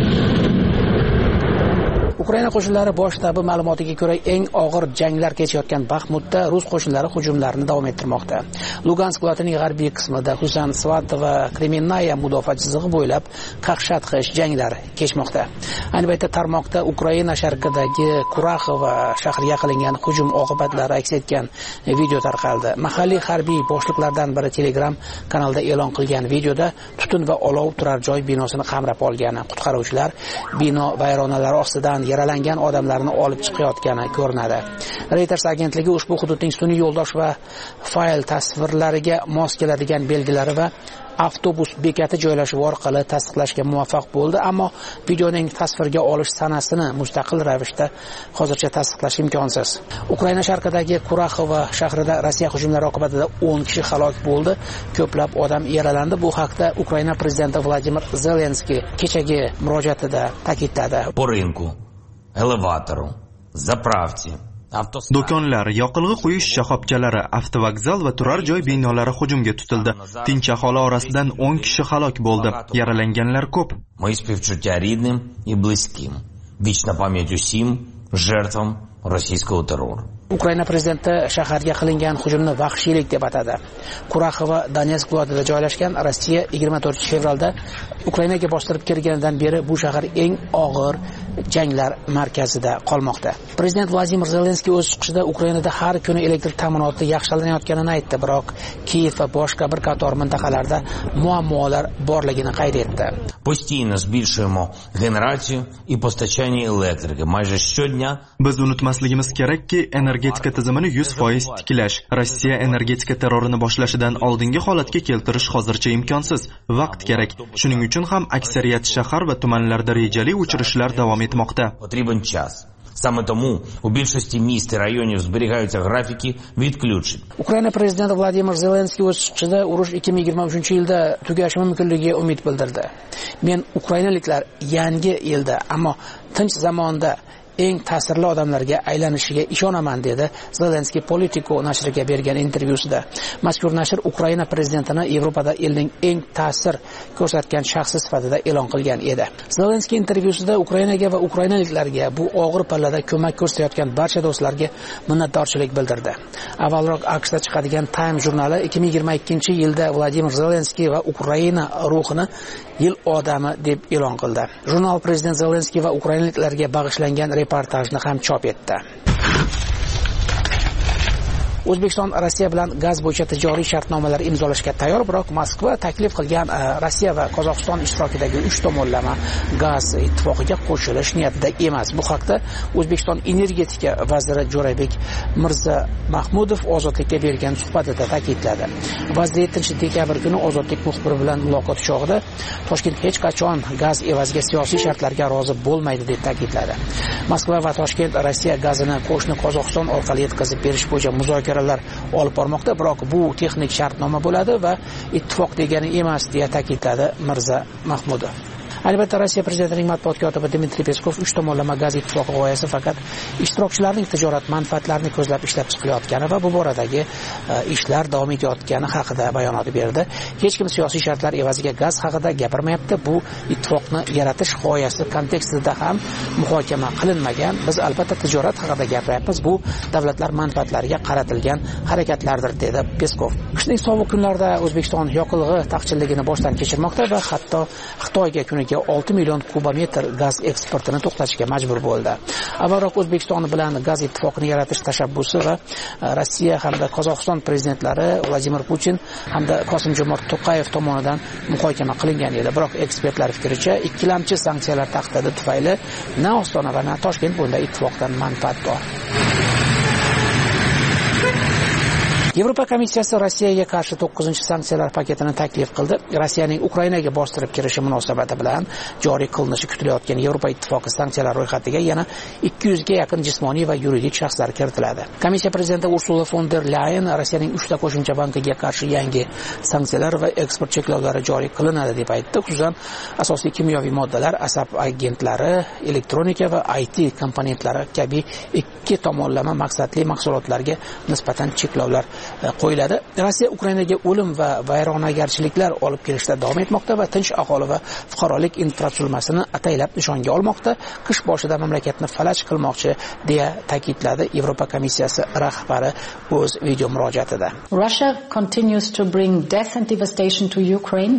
Ukraina qo'shinlari bosh shtabi ma'lumotiga ko'ra eng og'ir janglar kechayotgan Baxmutda rus qo'shinlari hujumlarini davom ettirmoqda. Lugansk viloyatining g'arbiy qismida Xusan Svat va Kremenaya mudofaa chizig'i bo'ylab qaqshatqish janglar kechmoqda. Ayni paytda tarmoqda Ukraina sharqidagi Kuraxova shahriga qilingan hujum oqibatlari aks etgan video tarqaldi. Mahalliy harbiy boshliqlardan biri Telegram kanalida e'lon qilgan videoda tutun va olov turar joy binosini qamrab olgan. Qutqaruvchilar bino vayronalari ostidan yaralangan odamlarni olib chiqayotgani ko'rinadi. Reuters agentligi ushbu hududning sun'iy yo'ldosh va fayl tasvirlariga mos keladigan belgilari va avtobus bekati joylashuvi orqali tasdiqlashga muvaffaq bo'ldi, ammo videoning tasvirga olish sanasini mustaqil ravishda hozircha tasdiqlash imkonsiz. Ukraina sharqidagi Kuraxova shahrida Rossiya hujumlari oqibatida o'n kishi halok bo'ldi, ko'plab odam yaralandi. Bu haqda Ukraina prezidenti Vladimir Zelenskiy kechagi murojaatida ta'kidladi. Po rynku, elevatoru, zapravti Do'konlar, yoqilg'i quyish shoxobchalari, avtovokzal va turar joy binolari hujumga tutildi. Tinch aholi orasidan o'n kishi halok bo'ldi. Yaralanganlar ko'p. Мы співчуття рідним і близьким. Вічна пам'ять усім жертвам російського терору. Ukraina prezidenti shaharga qilingan hujumni vahshiylik deb atadi. Kuraxova Donetsk viloyatida joylashgan Rossiya yigirma to'rtinchi fevralda Ukrainaga bostirib kirganidan beri bu shahar eng og'ir janglar markazida qolmoqda. Prezident Vladimir Zelenskiy o'z chiqishida Ukrainada har kuni elektr ta'minoti yaxshilanayotganini aytdi, biroq Kiyev va boshqa bir qator mintaqalarda muammolar borligini qayd etdi. Постійно збільшуємо генерацію і постачання електрики. Майже щодня biz unutmasligimiz kerakki, energiya energetika tizimini yuz foiz tiklash, Rossiya energetika terrorini boshlashidan oldingi holatga keltirish hozircha imkonsiz. Vaqt kerak. Shuning uchun ham aksariyat shahar va tumanlarda rejali o'chirishlar davom etmoqda. Саме тому у більшості міст і районів зберігаються графіки відключень. Ukraina prezidenti Vladimir Zelenskiy o'z chiqishida urush ikki ming yigirma uchinchi yilda tugashi mumkinligiga umid bildirdi. Men ukrainaliklar yangi yilda, ammo tinch zamonda eng ta'sirli odamlarga aylanishiga ishonaman dedi Zelenskiy Politico nashriga bergan intervyusida. Mazkur nashr Ukraina prezidentini Yevropada yilning eng ta'sir ko'rsatgan shaxsi sifatida e'lon qilgan edi. Zelenskiy intervyusida Ukrainaga va ukrainaliklarga bu og'ir pallada ko'mak ko'rsatayotgan barcha do'stlarga minnatdorchilik bildirdi. Avvalroq AQShda chiqadigan Time jurnali ikki ming yigirma ikkinchi yilda Vladimir Zelenskiy va Ukraina ruhini yil odami deb e'lon qildi. Jurnal prezident Zelenskiy va ukrainaliklarga bag'ishlangan reportajni ham chop etdi. O'zbekiston Rossiya bilan gaz bo'yicha tijoriy shartnomalar imzolashga tayyor, biroq Moskva taklif qilgan Rossiya va Qozog'iston ishtirokidagi uch tomonlama gaz ittifoqiga qo'shilish niyatida emas. Bu haqda O'zbekiston energetika vaziri Jo'rabek Mirzamahmudov Ozodlikka bergan suhbatida ta'kidladi. Vazir yettinchi dekabr kuni Ozodlik muxbiri bilan muloqot chog'ida Toshkent hech qachon gaz evaziga siyosiy shartlarga rozi bo'lmaydi deb ta'kidladi. Moskva va Toshkent Rossiya gazini qo'shni Qozog'iston orqali yetkazib berish bo'yicha muzokaralar olib bormoqda, biroq bu texnik shartnoma bo'ladi va ittifoq degani emas, deya ta'kidladi Mirza Mahmudov. Albatta, Rossiya prezidentining matbuot kotibi Dmitriy Peskov uch tomonlama gaz ittifoqi g'oyasi faqat ishtirokchilarning tijorat manfaatlarini ko'zlab ishlab chiqilayotgani va bu boradagi ishlar davom etayotgani haqida bayonot berdi. Hech kim siyosiy shartlar evaziga gaz haqida gapirmayapti. Bu ittifoqni yaratish g'oyasi kontekstida ham muhokama qilinmagan. Biz albatta tijorat haqida gapiryapmiz. Bu davlatlar manfaatlariga qaratilgan harakatlardir, dedi Peskov. Qishning sovuq kunlarida O'zbekiston yoqilg'i taqchilligini boshdan kechirmoqda va hatto Xitoyga kuniga olti million kubometr gaz eksportini to'xtatishga majbur bo'ldi. Avvalroq O'zbekiston bilan gaz ittifoqini yaratish tashabbusi va Rossiya hamda Qozog'iston prezidentlari Vladimir Putin hamda Qosim-Jomart To'qayev tomonidan muhokama qilingan edi. Biroq ekspertlar fikricha, ikkilamchi sanksiyalar tahdidi tufayli na Ostona va na Toshkent bunda ittifoqdan manfaatdor. Yevropa komissiyasi Rossiyaga qarshi to'qqizinchi sanksiyalar paketini taklif qildi. Rossiyaning Ukrainaga bostirib kirishi munosabati bilan joriy qilinishi kutilayotgan Yevropa ittifoqi sanksiyalar ro'yxatiga yana ikki yuzga yaqin jismoniy va yuridik shaxslar kiritiladi. Komissiya prezidenti Ursula von der Leyen Rossiyaning uchta qo'shimcha bankiga qarshi yangi sanksiyalar va eksport cheklovlari joriy qilinadi deb aytdi. Xususan, asosiy kimyoviy moddalar, asab agentlari, elektronika va I T komponentlari kabi ikki tomonlama maqsadli mahsulotlarga nisbatan cheklovlar qo'yiladi. Rossiya Ukrainaga o'lim va vayronagarchiliklar olib kelishda davom etmoqda va tinch aholi va fuqarolik infratuzilmasini ataylab nishonga olmoqda. Qish boshida mamlakatni falaj qilmoqchi, deya ta'kidladi Yevropa komissiyasi rahbari o'z video murojaatida. Russia continues to bring death and devastation to Ukraine.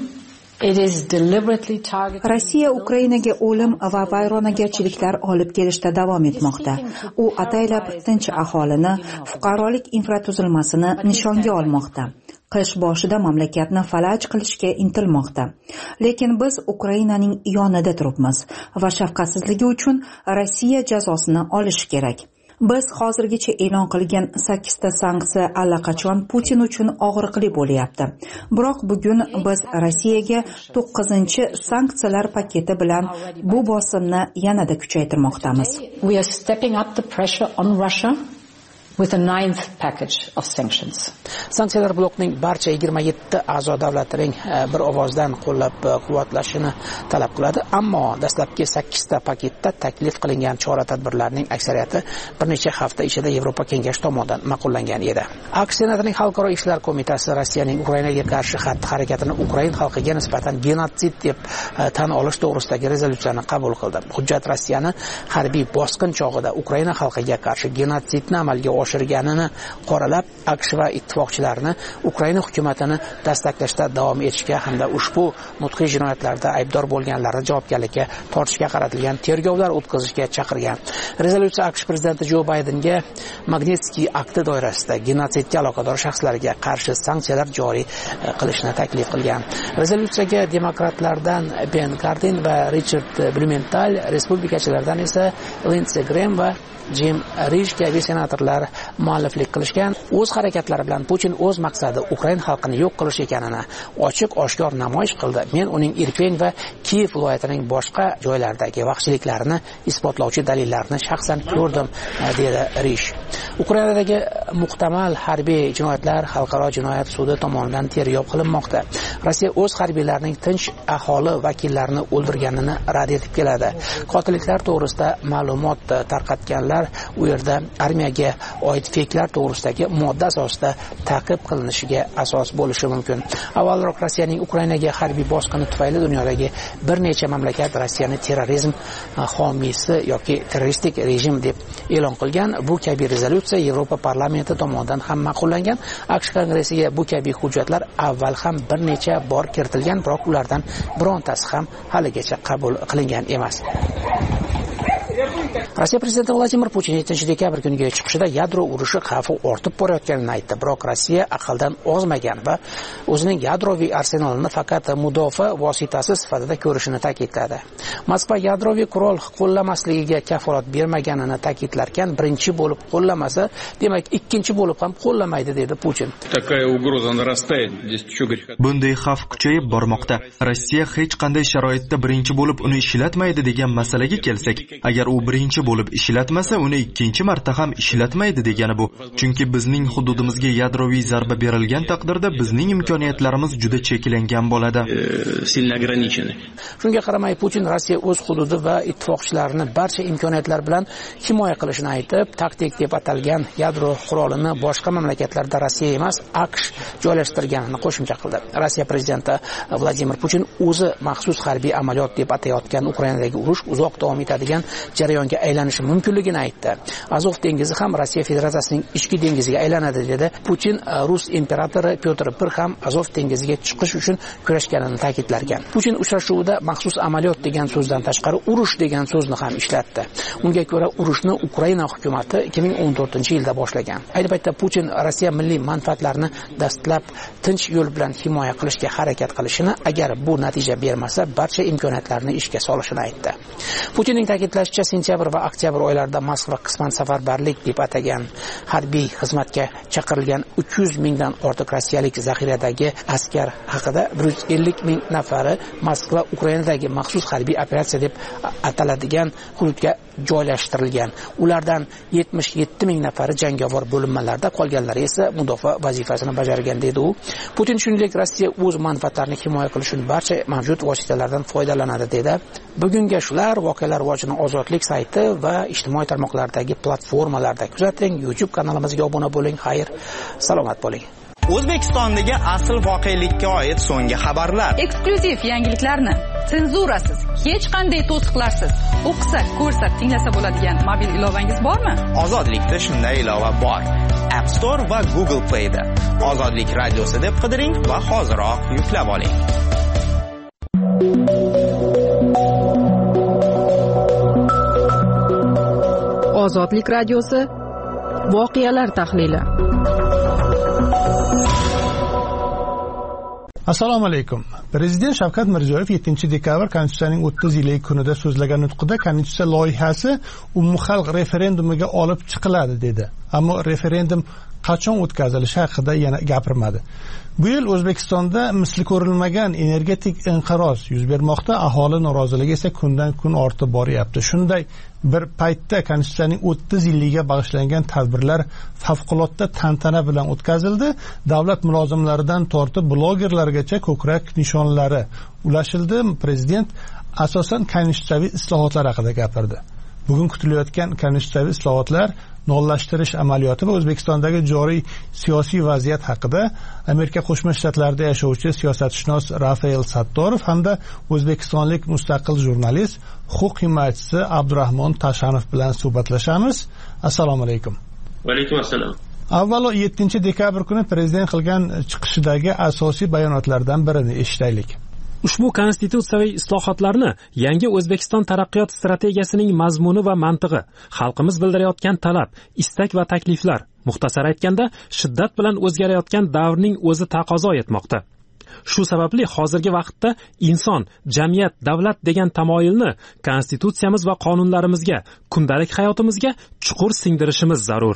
Rossiya Ukrainaga o'lim va vayronagarchiliklar olib kelishda davom etmoqda. U ataylab tinch aholini, fuqarolik infratuzilmasini nishonga olmoqda. Qish boshida mamlakatni falaj qilishga intilmoqda. Lekin biz Ukrainaning yonida turibmiz va shafqatsizligi uchun Rossiya jazosini olishi kerak. Biz hozirgacha e'lon qilgan sakkizta sanksiya allaqachon Putin uchun og'riqli bo'lyapti. Biroq bugun biz Rossiyaga to'qqizinchi sanksiyalar paketi bilan bu bosimni yanada kuchaytirmoqdamiz. We are stepping up the pressure on Russia with a ninth package of sanctions. Sanksiyalar blokning barcha yigirma yetti a'zo davlatlarining bir ovozdan qo'llab-quvvatlashini talab qiladi, ammo dastlabki sakkizta paketda taklif qilingan chora-tadbirlarning aksariyati bir necha hafta ichida Yevropa kengashi tomonidan ma'qullangan edi. AQSh Senatining Xalqaro ishlar qo'mitasi Rossiyaning Ukrainaga qarshi xatti-harakatini Ukraina xalqiga nisbatan genotsid deb tan olish to'g'risidagi rezolyutsiyani qabul qildi. Hujjat Rossiyani harbiy bosqin chog'ida Ukraina xalqiga qarshi genotsidni amalga oshirganini qoralab, AQSh va ittifoqchilarni Ukraina hukumatini dastaklashda davom etishga hamda ushbu mudhiy jinoyatlarda aybdor bo'lganlarni javobgarlikka tortishga qaratilgan tergovlar o'tkazishga chaqirgan. Rezolyutsiya AQSh prezidenti Jo Baydenga Magnitsky akti doirasida genotsidga aloqador shaxslarga qarshi sanksiyalar joriy qilishni taklif qilgan. Rezolyutsiyaga demokratlardan Ben Cardin va Richard Blumenthal, respublikachilardan esa Lindsey Graham va Jim Risch kabi senatorlar mualliflik qilishgan. O'z harakatlari bilan Putin o'z maqsadi Ukraina xalqini yo'q qilish ekanini ochiq oshkor namoyish qildi. Men uning Irpin va Kiyev viloyatining boshqa joylaridagi vahshiyliklarini isbotlovchi dalillarni shaxsan ko'rdim, dedi Rish. Ukrainadagi muhtamal harbiy jinoyatlar xalqaro jinoyat sudi tomonidan tergov qilinmoqda. Rossiya o'z harbiylarining tinch aholi vakillarini o'ldirganini rad etib keladi. Qotilliklar to'g'risida ma'lumot tarqatganlar u yerda armiyaga oid fakelar to'g'risidagi modda asosida ta'qib qilinishiga asos bo'lishi mumkin. Avvalroq Rossiyaning Ukrainaga harbiy bosqini tufayli dunyodagi bir necha mamlakat Rossiyani terrorizm homiysi yoki terroristik rejim deb e'lon qilgan. Bu kabi rezolyutsiya Yevropa parlamenti tomonidan ham ma'qullangan. AQSh kongressiga bu kabi hujjatlar avval ham bir necha bor kiritilgan, biroq ulardan birontasi ham haligacha qabul qilingan emas. Rossiya prezidenti Vladimir Putin yettinchi dekabr kuniga chiqishida yadro urushi xavfi ortib borayotganini aytdi. Biroq Rossiya aqldan ozmagan va o'zining yadroviy arsenalini faqat mudofaa vositasi sifatida ko'rishini ta'kidladi. Moskva yadroviy qurol qo'llamasligiga kafolat bermaganini ta'kidlarkan, birinchi bo'lib qo'llamasa, demak ikkinchi bo'lib ham qo'llamaydi, dedi Putin. Bunday xavf kuchayib bormoqda. Rossiya hech qanday sharoitda birinchi bo'lib uni ishlatmaydi degan masalaga kelsak, agar u birinchi bo'lib ishlatmasa, uni ikkinchi marta ham ishlatmaydi degani bu. Chunki bizning hududimizga yadroviy zarba berilgan taqdirda bizning imkoniyatlarimiz juda cheklangan bo'ladi. Shunga qaramay Putin Rossiya o'z hududi va ittifoqchilarini barcha imkoniyatlar bilan himoya qilishini aytib, taktik deb atalgan yadro qurolini boshqa mamlakatlarda Rossiya emas, AQSh joylashtirganini qo'shimcha qildi. Rossiya prezidenti Vladimir Putin o'zi maxsus harbiy amaliyot deb atayotgan Ukrainadagi urush uzoq davom etadigan jarayonga aylanishi mumkinligini aytdi. Azov dengizi ham Rossiya Federatsiyasining ichki dengiziga aylanadi, dedi Putin. Rus imperatori Pyotr bir ham Azov dengiziga chiqish uchun kurashganini ta'kidlargan. Putin uchrashuvida maxsus amaliyot degan so'zdan tashqari urush degan so'zni ham ishlatdi. Unga ko'ra urushni Ukraina hukumati ikki ming o'n to'rtinchi yilda boshlagan. Ayni paytda Putin Rossiya milliy manfaatlarini dastlab tinch yo'l bilan himoya qilishga harakat qilishini, agar bu natija bermasa, barcha imkoniyatlarni ishga solishini aytdi. Putinning ta'kidlashicha, sentyabr va oktyabr oylarida Moskva qisman safarbarlik deb atagan harbiy xizmatga chaqirilgan uch yuz mingdan ortiq rossiyalik zaxiradagi askar haqida bir yuz ellik ming nafari Moskva Ukrainadagi maxsus harbiy operatsiya deb ataladigan hududga joylashtirilgan. Ulardan yetmish yetti ming nafari jangovar bo'linmalarda, qolganlari esa mudofaa vazifasini bajargan, dedi u. Putin shuningdek Rossiya o'z manfaatlarini himoya qilish uchun barcha mavjud vositalardan foydalanadi, dedi. Bugunga shular. Voqealar rivojining Ozodlik sayti va ijtimoiy tarmoqlardagi platformalarda kuzating. YouTube kanalimizga obuna bo'ling. Xayr, salomat bo'ling. O'zbekistondagi asl voqelikka oid so'nggi xabarlar, eksklyuziv yangiliklarni senzurasiz, hech qanday to'siqlarsiz o'qisa, ko'rsa, tinglasa bo'ladigan mobil ilovangiz bormi? Ozodlikda shunday ilova bor. App Store va Google Play da Ozodlik radiosi deb qidiring va hoziroq yuklab oling. Ozodlik radiosi voqealar tahlili. Assalomu alaykum. Prezident Shavkat Mirziyoyev yettinchi dekabr Konstitutsiyaning o'ttiz yillik kunida so'zlagan nutqida Konstitutsiya loyihasi umumxalq referendumiga olib chiqiladi, dedi. Ammo referendum qachon o'tkazilishi haqida yana gapirmadi. Bu yil O'zbekistonda misli ko'rilmagan energetik inqiroz yuz bermoqda, aholi noroziligi esa kundan kun ortib boryapti. Shunday bir paytda Konstitutsiyaning o'ttiz yilligiga bag'ishlangan tadbirlar favqulodda tantana bilan o'tkazildi. Davlat mulozimlaridan tortib blogerlargacha ko'krak nishonlari ulashildi. Prezident asosan konstitutsiyaviy islohotlar haqida gapirdi. Bugun kutilayotgan konstitutsiyaviy islohotlar, nollashtirish amaliyoti va O'zbekistondagi joriy siyosiy vaziyat haqida Amerika Qo'shma Shtatlarida yashovchi siyosatshunos Rafael Sattorov hamda o'zbekistonlik mustaqil jurnalist, huquq himoyachisi Abdurahmon Tashanov bilan suhbatlashamiz. Assalomu alaykum. Va alaykum assalom. Avvalo yettinchi dekabr kuni prezident qilgan chiqishidagi asosiy bayonotlardan birini eshitaylik. Ushbu konstitutsiyaviy islohotlarni yangi O'zbekiston taraqqiyot strategiyasining mazmuni va mantig'i, xalqimiz bildirayotgan talab, istak va takliflar, muxtasar aytganda, shiddat bilan o'zgarayotgan davrning o'zi taqozo etmoqda. Shu sababli hozirgi vaqtda inson, jamiyat, davlat degan tamoyilni konstitutsiyamiz va qonunlarimizga, kundalik hayotimizga chuqur singdirishimiz zarur.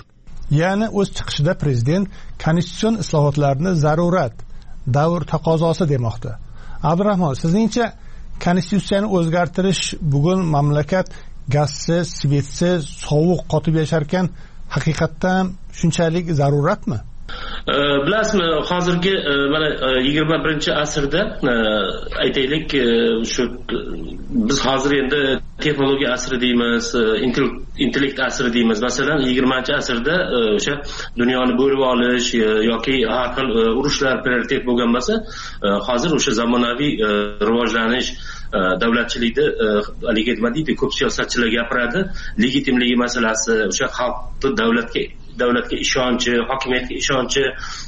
Ya'ni o'z chiqishida prezident konstitutsion islohotlarni zarurat, davr taqozosi demoqda. Abdurahmon, sizningcha konstitutsiyani o'zgartirish bugun mamlakat gazsiz, svetsiz, sovuq qotib yasharkan haqiqatdan shunchalik zaruratmi? Bilasizmi, hozirgi mana yigirma birinchi asrda aytaylik, shu biz hozir endi texnologiya asri deymiz, intellekt asri deymiz. Masalan, yigirmanchi asrda o'sha dunyoni bo'lib olish yoki har xil urushlar prioritet bo'lgan bo'lsa, hozir o'sha zamonaviy rivojlanish, davlatchilikni haligi nima deydi, ko'p siyosatchilar gapiradi, legitimligi masalasi, o'sha xalqni davlatga davlatga ishonchi, hokimiyatga ishonchi,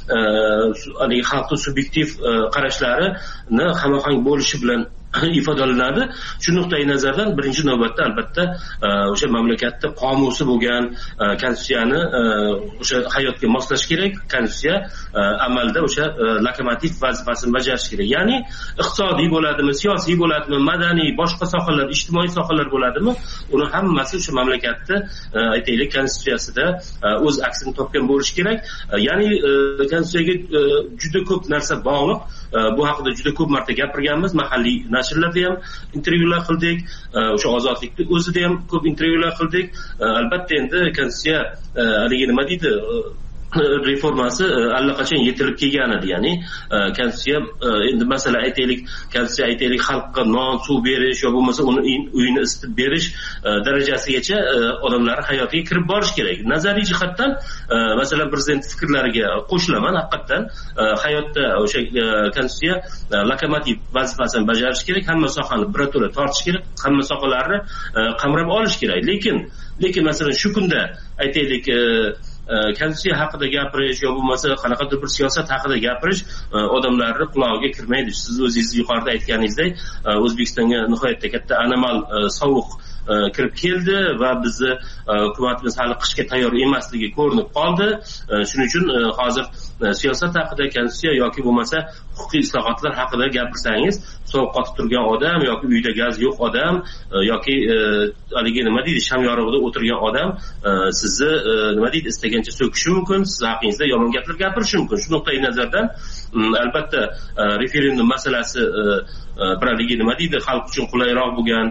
haligi xalqning subyektiv qarashlarini hamohang bo'lishi bilan ifodalanadi. Shu nuqtai nazardan birinchi navbatda albatta o'sha mamlakatda qomusi bo'lgan konstitutsiyani o'sha hayotga moslash kerak. Konstitutsiya amalda o'sha lokomotiv vazifasini bajarishi kerak. Ya'ni iqtisodiy bo'ladimi, siyosiy bo'ladimi, madaniy, boshqa sohalar, ijtimoiy sohalar bo'ladimi, uni hammasi o'sha mamlakatda aytaylik konstitutsiyasida o'z aksini topgan bo'lishi kerak. Ya'ni konstitutsiyaga juda ko'p narsa bog'liq. Bu haqida juda ko'p marta gapirganmiz. Mahalliy nashrlarda ham intervyular qildik, o'sha ozodlikni o'zida ham ko'p intervyular qildik. Albatta endi konstitutsiya haligi nima deydi, reformasi allaqachon yetilib kelgan edi. Ya'ni konstitutsiya endi masalan aytaylik, konstitutsiya aytaylik xalqqa non, suv berish yo bo'lmasa uni uyini isitib berish darajasigacha odamlar hayotiga kirib borish kerak. Nazariy jihatdan masalan prezident fikrlariga qo'shilaman. Haqiqatan hayotda o'sha konstitutsiya lokomotiv vazifasini bajarish kerak, hamma sohani birato'la tortish kerak, hamma sohalarni qamrab olish kerak. Lekin lekin masalan shu kunda aytaylik konstitutsiya haqida gapirish yo bo'lmasa qanaqadir bir siyosat haqida gapirish odamlarni qulog'iga kirmaydi. Siz o'zingiz yuqorida aytganingizdek, O'zbekistonga nihoyatda katta anomal sovuq kirib keldi va bizni hukumatimiz hali qishga tayyor emasligi ko'rinib qoldi. Shuning uchun hozir siyosat haqida, konstitutsiya yoki bo'lmasa huquqiy islohotlar haqida gapirsangiz, sovuq qotib turgan odam yoki uyda gaz yo'q odam yoki haligi nima deydi, sham yorug'ida o'tirgan odam sizni nima deydi, istagancha so'kishi mumkin, siz haqingizda yomon gaplar gapirishi mumkin. Shu nuqtai nazardan albatta referendum masalasi bir haligi nima deydi, xalq uchun qulayroq bo'lgan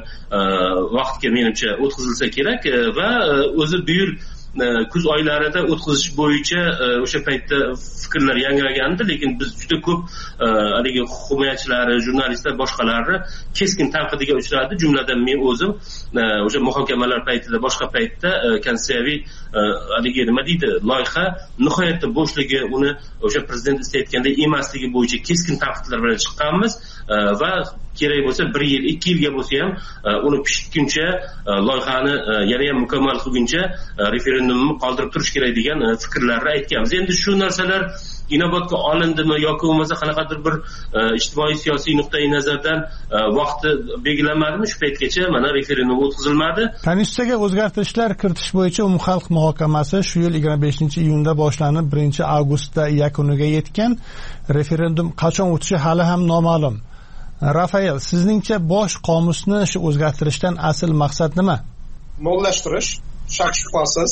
vaqtga menimcha o'tkazilsa kerak va o'zi bu yil kuz oylarida o'tkazish bo'yicha o'sha paytda fikrlar yangragandi, lekin biz juda ko'p haligi himoyachilari, jurnalistlar boshqalari keskin tanqidiga uchradi. Jumladan men o'zim o'sha muhokamalar paytida, boshqa paytda konstitutsiyaviy haligi nima deydi, loyiha nihoyatda bo'shligi, uni o'sha prezident istayotganday emasligi bo'yicha keskin tanqidlar bilan chiqqanmiz va kerak bo'lsa bir yil, ikki yilga bo'lsa ham uni pishitguncha, loyihani yana ham mukammal qilguncha referendumni qoldirib turish kerak degan fikrlarni aytganmiz. Endi shu narsalar inobatga olindimi yoki bo'lmasa qanaqadir bir ijtimoiy siyosiy nuqtai nazardan vaqti belgilanmadimi, shu paytgacha mana referendum o'tkazilmadi. Konstitutsiyaga o'zgartirishlar kiritish bo'yicha umumxalq muhokamasi shu yil yigirma beshinchi iyunda boshlanib, birinchi avgustda yakuniga yetgan. Referendum qachon o'tishi hali ham noma'lum. Rafael, sizningcha bosh qomusni shu o'zgartirishdan asl maqsad nima? Nollashtirish, shak shubhasiz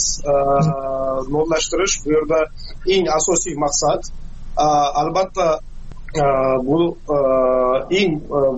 nollashtirish bu yerda eng asosiy maqsad. Albatta bu eng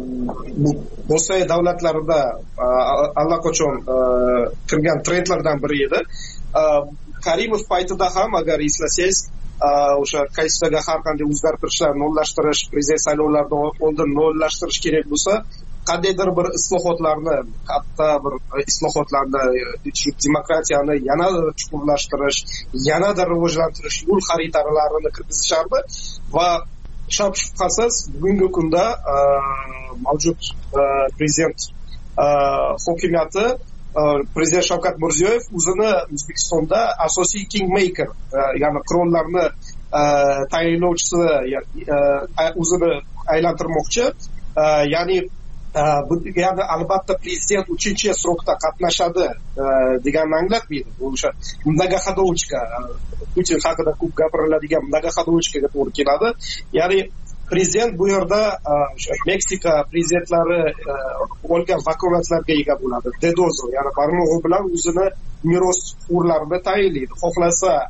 Rossiya davlatlarida allaqachon kirgan trendlardan biri edi. Karimov paytida ham agar eslasangiz, o'sha konstitutsiyaga har qanday o'zgartirishlar, nollashtirish, prezident saylovlaridan oldin nollashtirish kerak bo'lsa, qandaydir bir islohotlarni, katta bir islohotlarni, demokratiyani yanada chuqurlashtirish, yanada rivojlantirish yo'l xaritalarini kirgizishardi va shak shubhasiz bugungi kunda mavjud prezident hokimiyati, prezident Shavkat Mirziyoyev o'zini O'zbekistonda asosiy kingmaker, ya'ni qirollarni tayinlovchisi o'zini aylantirmoqchi. Ya'ni ya'ni albatta prezident uchinchi srokda qatnashadi deganni anglatmaydi. O'sha mnogoходовочка, Putin haqida ko'p gapiriladigan mnogoходовочкаga to'g'ri keladi. Ya'ni prezident bu yerda Meksika prezidentlari olgan vakolatlarga ega bo'ladi. Dedozo, ya'ni barmog'i bilan o'zini merosxo'rlarini tayinlaydi. Xohlasa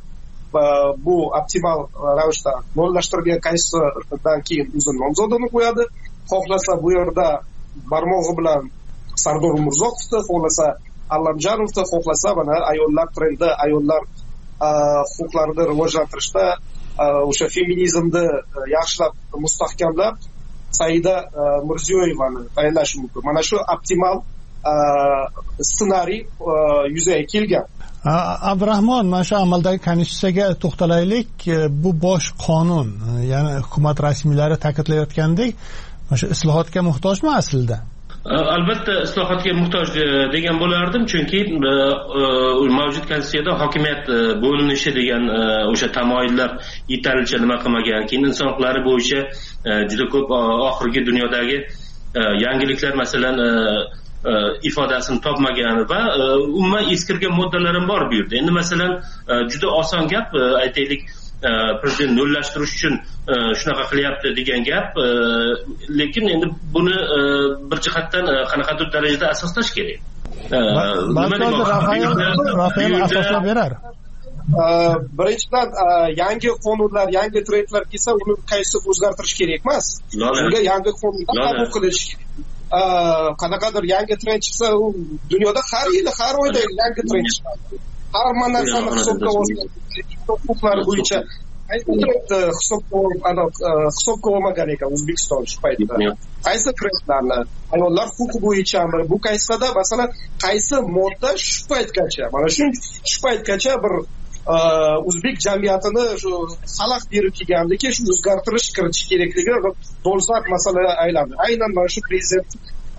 bu optimal ravishda mo'llashtirilgan konstitutsiyadan keyin o'zi nomzodini qo'yadi. Xohlasa bu yerda barmog'i bilan Sardor Umurzoqovni, xohlasa Allamjonovni, xohlasa mana ayollar trendi, ayollar huquqlarini rivojlantirishda o'sha feminizmni yaxshilab mustahkamlab Saida Mirziyoyevani tayinlash mumkin. Mana shu optimal ssenariy yuzaga kelgan. Abdurahmon, mana shu amaldagi konstitutsiyaga to'xtalaylik. Bu bosh qonun, ya'ni hukumat rasmiylari ta'kidlayotgandek, mana shu islohotga muhtojmi aslida? Albatta islohotga muhtoj degan bo'lardim, chunki mavjud konstitutsiyada hokimiyat bo'linishi degan o'sha tamoyillar yetarlicha nima qilmagan. Keyin inson huquqlari bo'yicha juda ko'p oxirgi dunyodagi yangiliklar, masalan, ifodasini topmagan va umuman eskirgan moddalar ham bor bu yerda. Endi masalan, juda oson gap aytaylik, prezident nollashtirish uchun shunaqa qilyapti degan gap, lekin endi buni bir jihatdan qanaqadir darajada asoslash kerak. Rafael asoslab berar. Birinchidan, yangi qonunlar, yangi trendlar kelsa, uni qaysi o'zgartirish kerak emas. Unga yangi qonunlar qabul qilish kerak. Qanaqadir yangi trend chiqsa, u dunyoda har yili, har oyda yangi trend chiqadi. Har narsani hisobga olib, huquqlar bo'yicha hisobga olmagan ekan O'zbekiston shu paytda. Qaysi trendlarni ayollar huquqi bo'yichami, bu qaysida masalan qaysi modda shu paytgacha, mana shu shu paytgacha bir o'zbek jamiyatini shu xalaq berib kelgandiki, shu o'zgartirish kiritish kerakligi dolzarb masala aylandi. Aynan mana shu prezident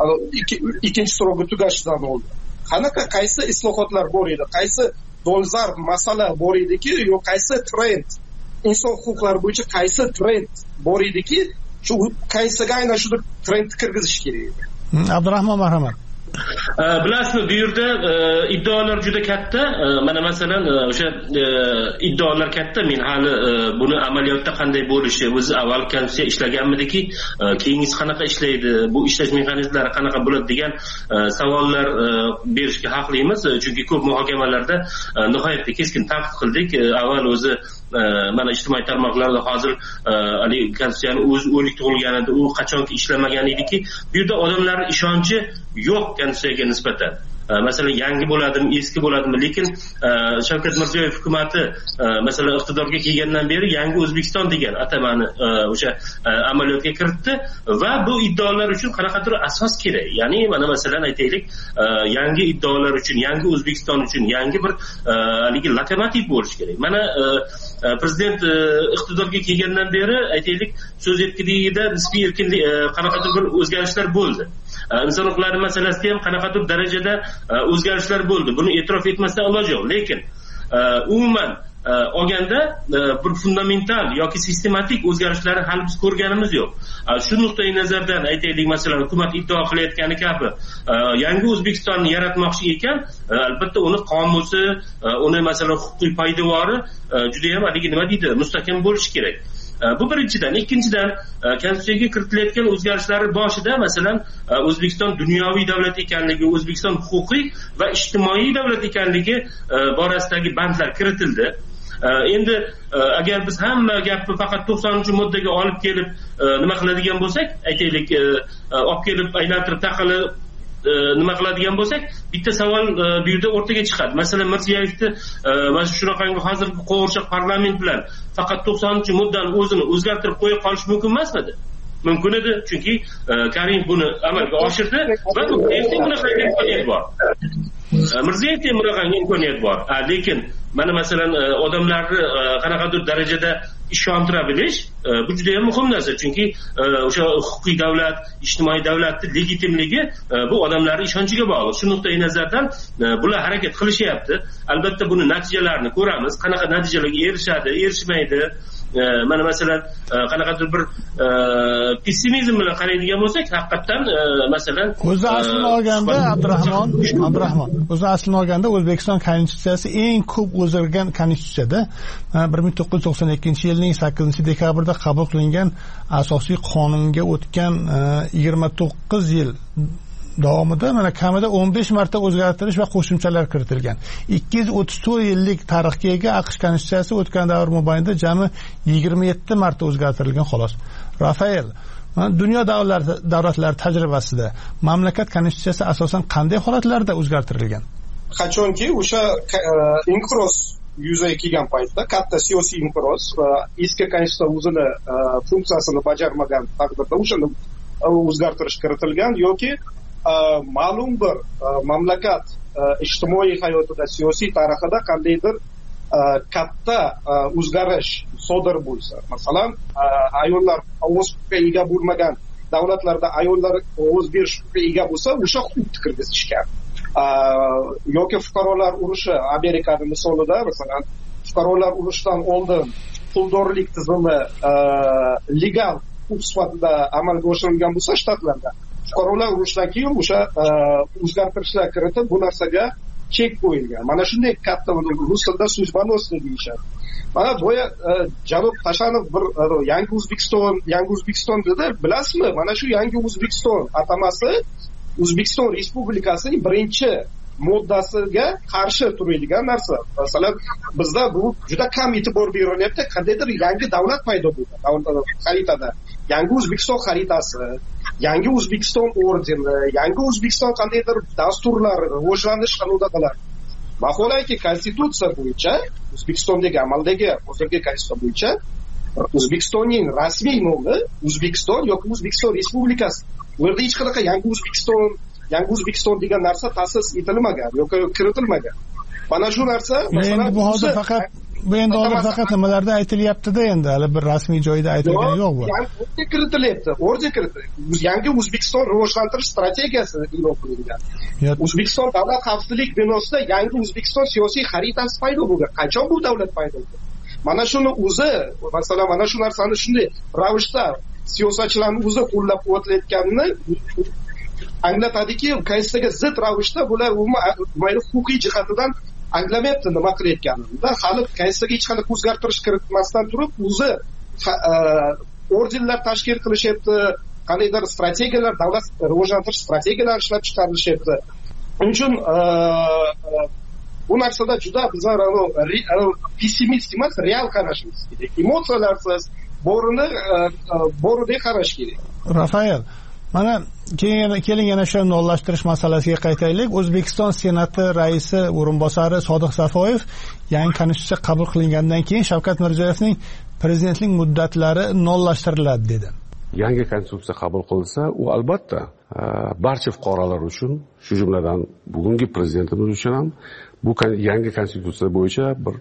ikkinchi srogi tugashidan oldi. Qanaqa qaysi islohotlar bor edi, qaysi dolzarb masala bor ediki, yo qaysi trend, inson huquqlari bo'yicha qaysi trend bor ediki, shu qaysiga aynan shu trend kirgizish kerak edi. Abdurahmon, marhamat. Bilasizmi, bu yerda iddaolar juda katta. Mana masalan, o'sha iddaolar katta. Men hali buni amaliyotda qanday bo'lishi, o'zi avval konstitutsiya ishlaganmidiki, keyingisi qanaqa ishlaydi, bu ishlash mexanizmlari qanaqa bo'ladi degan savollar berishga haqlimiz. Chunki ko'p muhokamalarda nihoyatda keskin tanqid qildik. Avval o'zi mana ijtimoiy tarmoqlarda hozir ali konstitutsiyani o'zi o'lik tug'ilganida u qachonki ishlamagan ediki, bu yerda odamlar ishonchi yo'q konstitutsiyaga nisbatan. Masalan, yangi bo'ladimi, eski bo'ladimi, lekin Shavkat Mirziyoyev hukumati masalan iqtidorga kelgandan beri yangi O'zbekiston degan atamani o'sha amaliyotga kiritdi va bu iddaolar uchun qanaqadir asos kerak. Ya'ni mana masalan aytaylik, yangi iddaolar uchun, yangi O'zbekiston uchun yangi bir haligi lokomotiv bo'lish kerak. Mana prezident iqtidorga kelgandan beri aytaylik, so'z erkinligida nisbiy erkinlik qanaqadir bir o'zgarishlar bo'ldi. Inson huquqlari masalasida ham qanaqadir darajada o'zgarishlar bo'ldi. Buni e'tirof etmasdan iloji yo'q. Lekin umuman olganda bir fundamental yoki sistematik o'zgarishlarni hali biz ko'rganimiz yo'q. Shu nuqtai nazardan aytaylik, masalan, hukumat iddao qilayotgani kabi yangi O'zbekistonni yaratmoqchi ekan, albatta uni qomusi, uni masalan huquqiy poydevori juda ham haligi nima deydi, mustahkam bo'lishi kerak. Bu birinchidan. Ikkinchidan, konstitutsiyaga kiritilayotgan o'zgarishlar boshida masalan O'zbekiston dunyoviy davlat ekanligi, O'zbekiston huquqiy va ijtimoiy davlat ekanligi borasidagi bandlar kiritildi. Endi agar biz hamma gapni faqat to'qsoninchi moddaga olib kelib nima qiladigan bo'lsak, aytaylik, olib kelib aylantirib taqilib nima qiladigan bo'lsak, bitta savol bu yerda o'rtaga chiqadi. Masalan, Mirziyoyevni mana shunaqangi hozirgi qo'g'irchoq parlament bilan faqat to'qsoninchi moddani o'zini o'zgartirib qo'ya qolish mumkin emasmidi? Mumkin edi, chunki Karimov buni amalga oshirdi va Mirziyoyevda bunaqangi imkoniyat bor. Mirziyoyevda bunaqangi imkoniyat bor. Lekin mana masalan odamlarni qanaqadir darajada ishontira bilish bu juda ham muhim narsa, chunki o'sha huquqiy davlat, ijtimoiy davlatning legitimligi bu odamlarning ishonchiga bog'liq. Shu nuqtai nazardan bular harakat qilishyapti. Albatta buni natijalarini ko'ramiz, qanaqa natijalarga erishadi, erishmaydi. Mana masalan qanaqadir bir pessimizm bilan qaraydigan bo'lsak, haqiqatan masalan o'zi aslini olganda Abdurahmon, Abdurahmon, o'zi aslini olganda O'zbekiston konstitutsiyasi eng ko'p o'zgargan konstitutsiyada bir ming to'qqiz yuz to'qson ikkinchi yilning sakkizinchi dekabrida qabul qilingan asosiy qonunga o'tgan yigirma to'qqiz yil davomida mana kamida o'n besh marta o'zgartirish va qo'shimchalar kiritilgan. ikki yuz o'ttiz to'rt yillik tarixga ega AQSh konstitutsiyasi o'tgan davr mobaynida jami yigirma yetti marta o'zgartirilgan xolos. Rafael, dunyo davlatlari tajribasida mamlakat konstitutsiyasi asosan qanday holatlarda o'zgartirilgan? Qachonki o'sha inqiroz yuzaga kelgan paytda katta siyosiy inqiroz va eski konstitutsiya o'zini funksiyasini bajarmagan taqdirda o'shani o'zgartirish kiritilgan yoki ma'lum bir mamlakat ijtimoiy hayotida, siyosiy tarixida qandaydir katta o'zgarish sodir bo'lsa, masalan, ayollar ovoz huquqiga ega bo'lmagan davlatlarda ayollar ovoz berish huquqiga ega bo'lsa, o'sha huquqni kirgizishgan. yoki fuqarolar urushi Amerikani misolida, masalan, fuqarolar urushidan oldin puldorlik tizimi legal huquq sifatida amalga oshirilgan bo'lsa shtatlarda, fuqarolar urushidan keyin o'sha o'zgartirishlar kiritib bu narsaga chek qo'yilgan. Mana shunday katta, rus tilida sujbanosni deyishadi. Mana boya Janob Tashanov bir yangi O'zbekiston, yangi O'zbekiston dedi, bilasizmi? Mana shu yangi O'zbekiston atamasi O'zbekiston Respublikasining birinchi moddasiga qarshi turadigan narsa. Masalan, bizda bu juda kam e'tibor berilyapti. Qandaydir yangi davlat paydo bo'ldi. Xaritada yangi O'zbekiston xaritasi, yangi O'zbekiston ordeni, yangi O'zbekiston qandaydir dasturlari, rivojlanish qonunlari. Vaholanki konstitutsiya bo'yicha, O'zbekistondagi amaldagi hozirgi konstitutsiya bo'yicha O'zbekistonning rasmiy nomi O'zbekiston yoki O'zbekiston Respublikasi. Bu yerda hech qanaqa yangi O'zbekiston, yangi O'zbekiston degan narsa ta'sis etilmagan yoki kiritilmagan. Mana shu narsa, masalan, bu hozir faqat bu endi hozir faqat nimalarda aytilyapti-da, endi hali bir rasmiy joyda aytilgani yo'q bu. Yangi kiritilyapti, order kiritildi. Yangi O'zbekiston rivojlantirish strategiyasi e'lon qilingan. O'zbekiston davlat xavfsizlik binosida yangi O'zbekiston siyosiy xaritasi paydo bo'lgan. Qachon bu davlat paydo bo'ldi? Mana shuni o'zi, masalan, mana shu narsani shunday ravishda siyosatchilarning o'zi qo'llab-quvvatlayotganini anglatadiki, konstitutsiyaga zid ravishda bular umuman huquqiy jihatidan anglamayapti nima qilayotganini. Hali konstitutsiyaga hech qanday o'zgartirish kiritmasdan turib, o'zi ordenlar tashkil qilishyapti, qandaydir strategiyalar, davlat rivojlantirish strategiyalari ishlab chiqarilishyapti. Shuning uchun bu narsada juda bizlar pessimist emas, real qarashimiz kerak. Emotsiyalarsiz bo'rini bo'ridek qarash kerak. Rafael, mana keyin keling yana shu nollashtirish masalasiga qaytaylik. O'zbekiston Senati raisi o'rinbosari Sodiq Safoyev yangi konstitutsiya qabul qilingandan keyin Shavkat Mirziyoyevning prezidentlik muddatlari nollashtiriladi dedi. Yangi konstitutsiya qabul qilinsa, u albatta barcha fuqarolar uchun, shu jumladan bugungi prezidentimiz uchun ham bu yangi konstitutsiya bo'yicha bir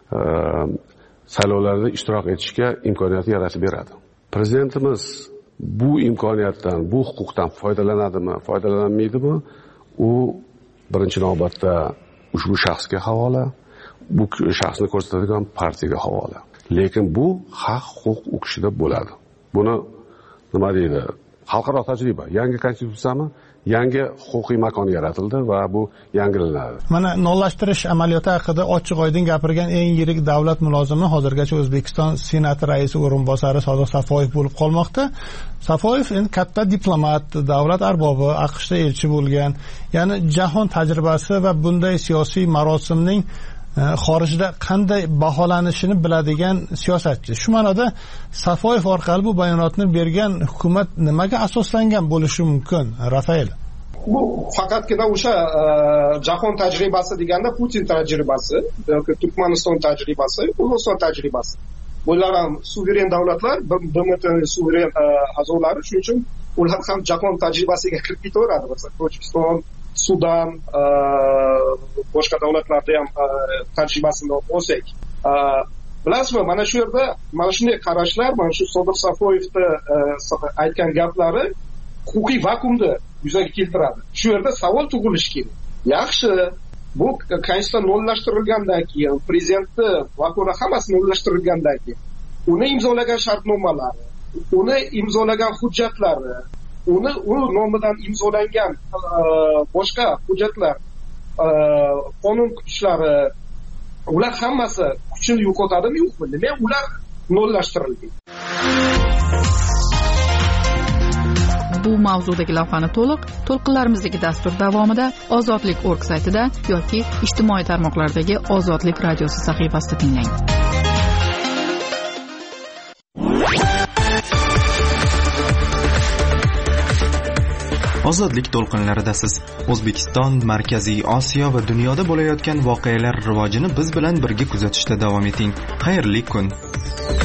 saylovlarda ishtirok etishga imkoniyat yaratib beradi. Prezidentimiz bu imkoniyatdan, bu huquqdan foydalanadimi, foydalanmaydimi? U birinchi navbatda ushbu shaxsga havola, bu shaxsni ko'rsatadigan partiyaga havola. Lekin bu haq huquq u kishida bo'ladi. Buni nima deydi? Xalqaro tajriba. Yangi konstitutsiyami yangi huquqiy makon yaratildi va bu yangilanadi. Mana nollashtirish amaliyoti haqida ochiq-oydin gapirgan eng yirik davlat mulozimi hozirgacha O'zbekiston Senati raisi o'rinbosari Sodiq Safoyev bo'lib qolmoqda. Safoyev endi katta diplomat, davlat arbobi, AQShda elchi bo'lgan, ya'ni jahon tajribasi va bunday siyosiy marosimning xorijda qanday baholanishini biladigan siyosatchi. Shu ma'noda Safoyev orqali bu bayonotni bergan hukumat nimaga asoslangan bo'lishi mumkin, Rafael? Bu faqatgina o'sha jahon tajribasi deganda Putin tajribasi yoki Turkmaniston tajribasi, O'zbekiston tajribasi. Bular ham suveren davlatlar, B M T suveren a'zolari, shuning uchun ular ham jahon tajribasiga kirib ketaveradi. Masalan, Tojikiston, Sudan, boshqa davlatlarda ham tajribasini olsak, bilasizmi, mana shu yerda mana shunday qarashlar, mana shu Sodiq Safoyevni aytgan gaplari huquqiy vakuumni yuzaga keltiradi. Shu yerda savol tug'ilishi kerak. Yaxshi, bu konstitutsiya nollashtirilgandan keyin, prezidentni vakola hammasi nollashtirilgandan keyin, uni imzolagan shartnomalari, uni imzolagan hujjatlari, uni u nomidan imzolangan boshqa hujjatlar, qonun kuchlari, ular hammasi kuchini yo'qotadimi yo'qmi? Nima ular nollashtirilgan? bu mavzudagi lavhani to'liq to'lqinlarimizdagi dastur davomida ozodlik nokta org saytida yoki ijtimoiy tarmoqlardagi Ozodlik radiosi sahifasida tinglang. Ozodlik to'lqinlarida siz O'zbekiston, Markaziy Osiyo va dunyoda bo'layotgan voqealar rivojini biz bilan birga kuzatishda davom eting. Xayrli kun.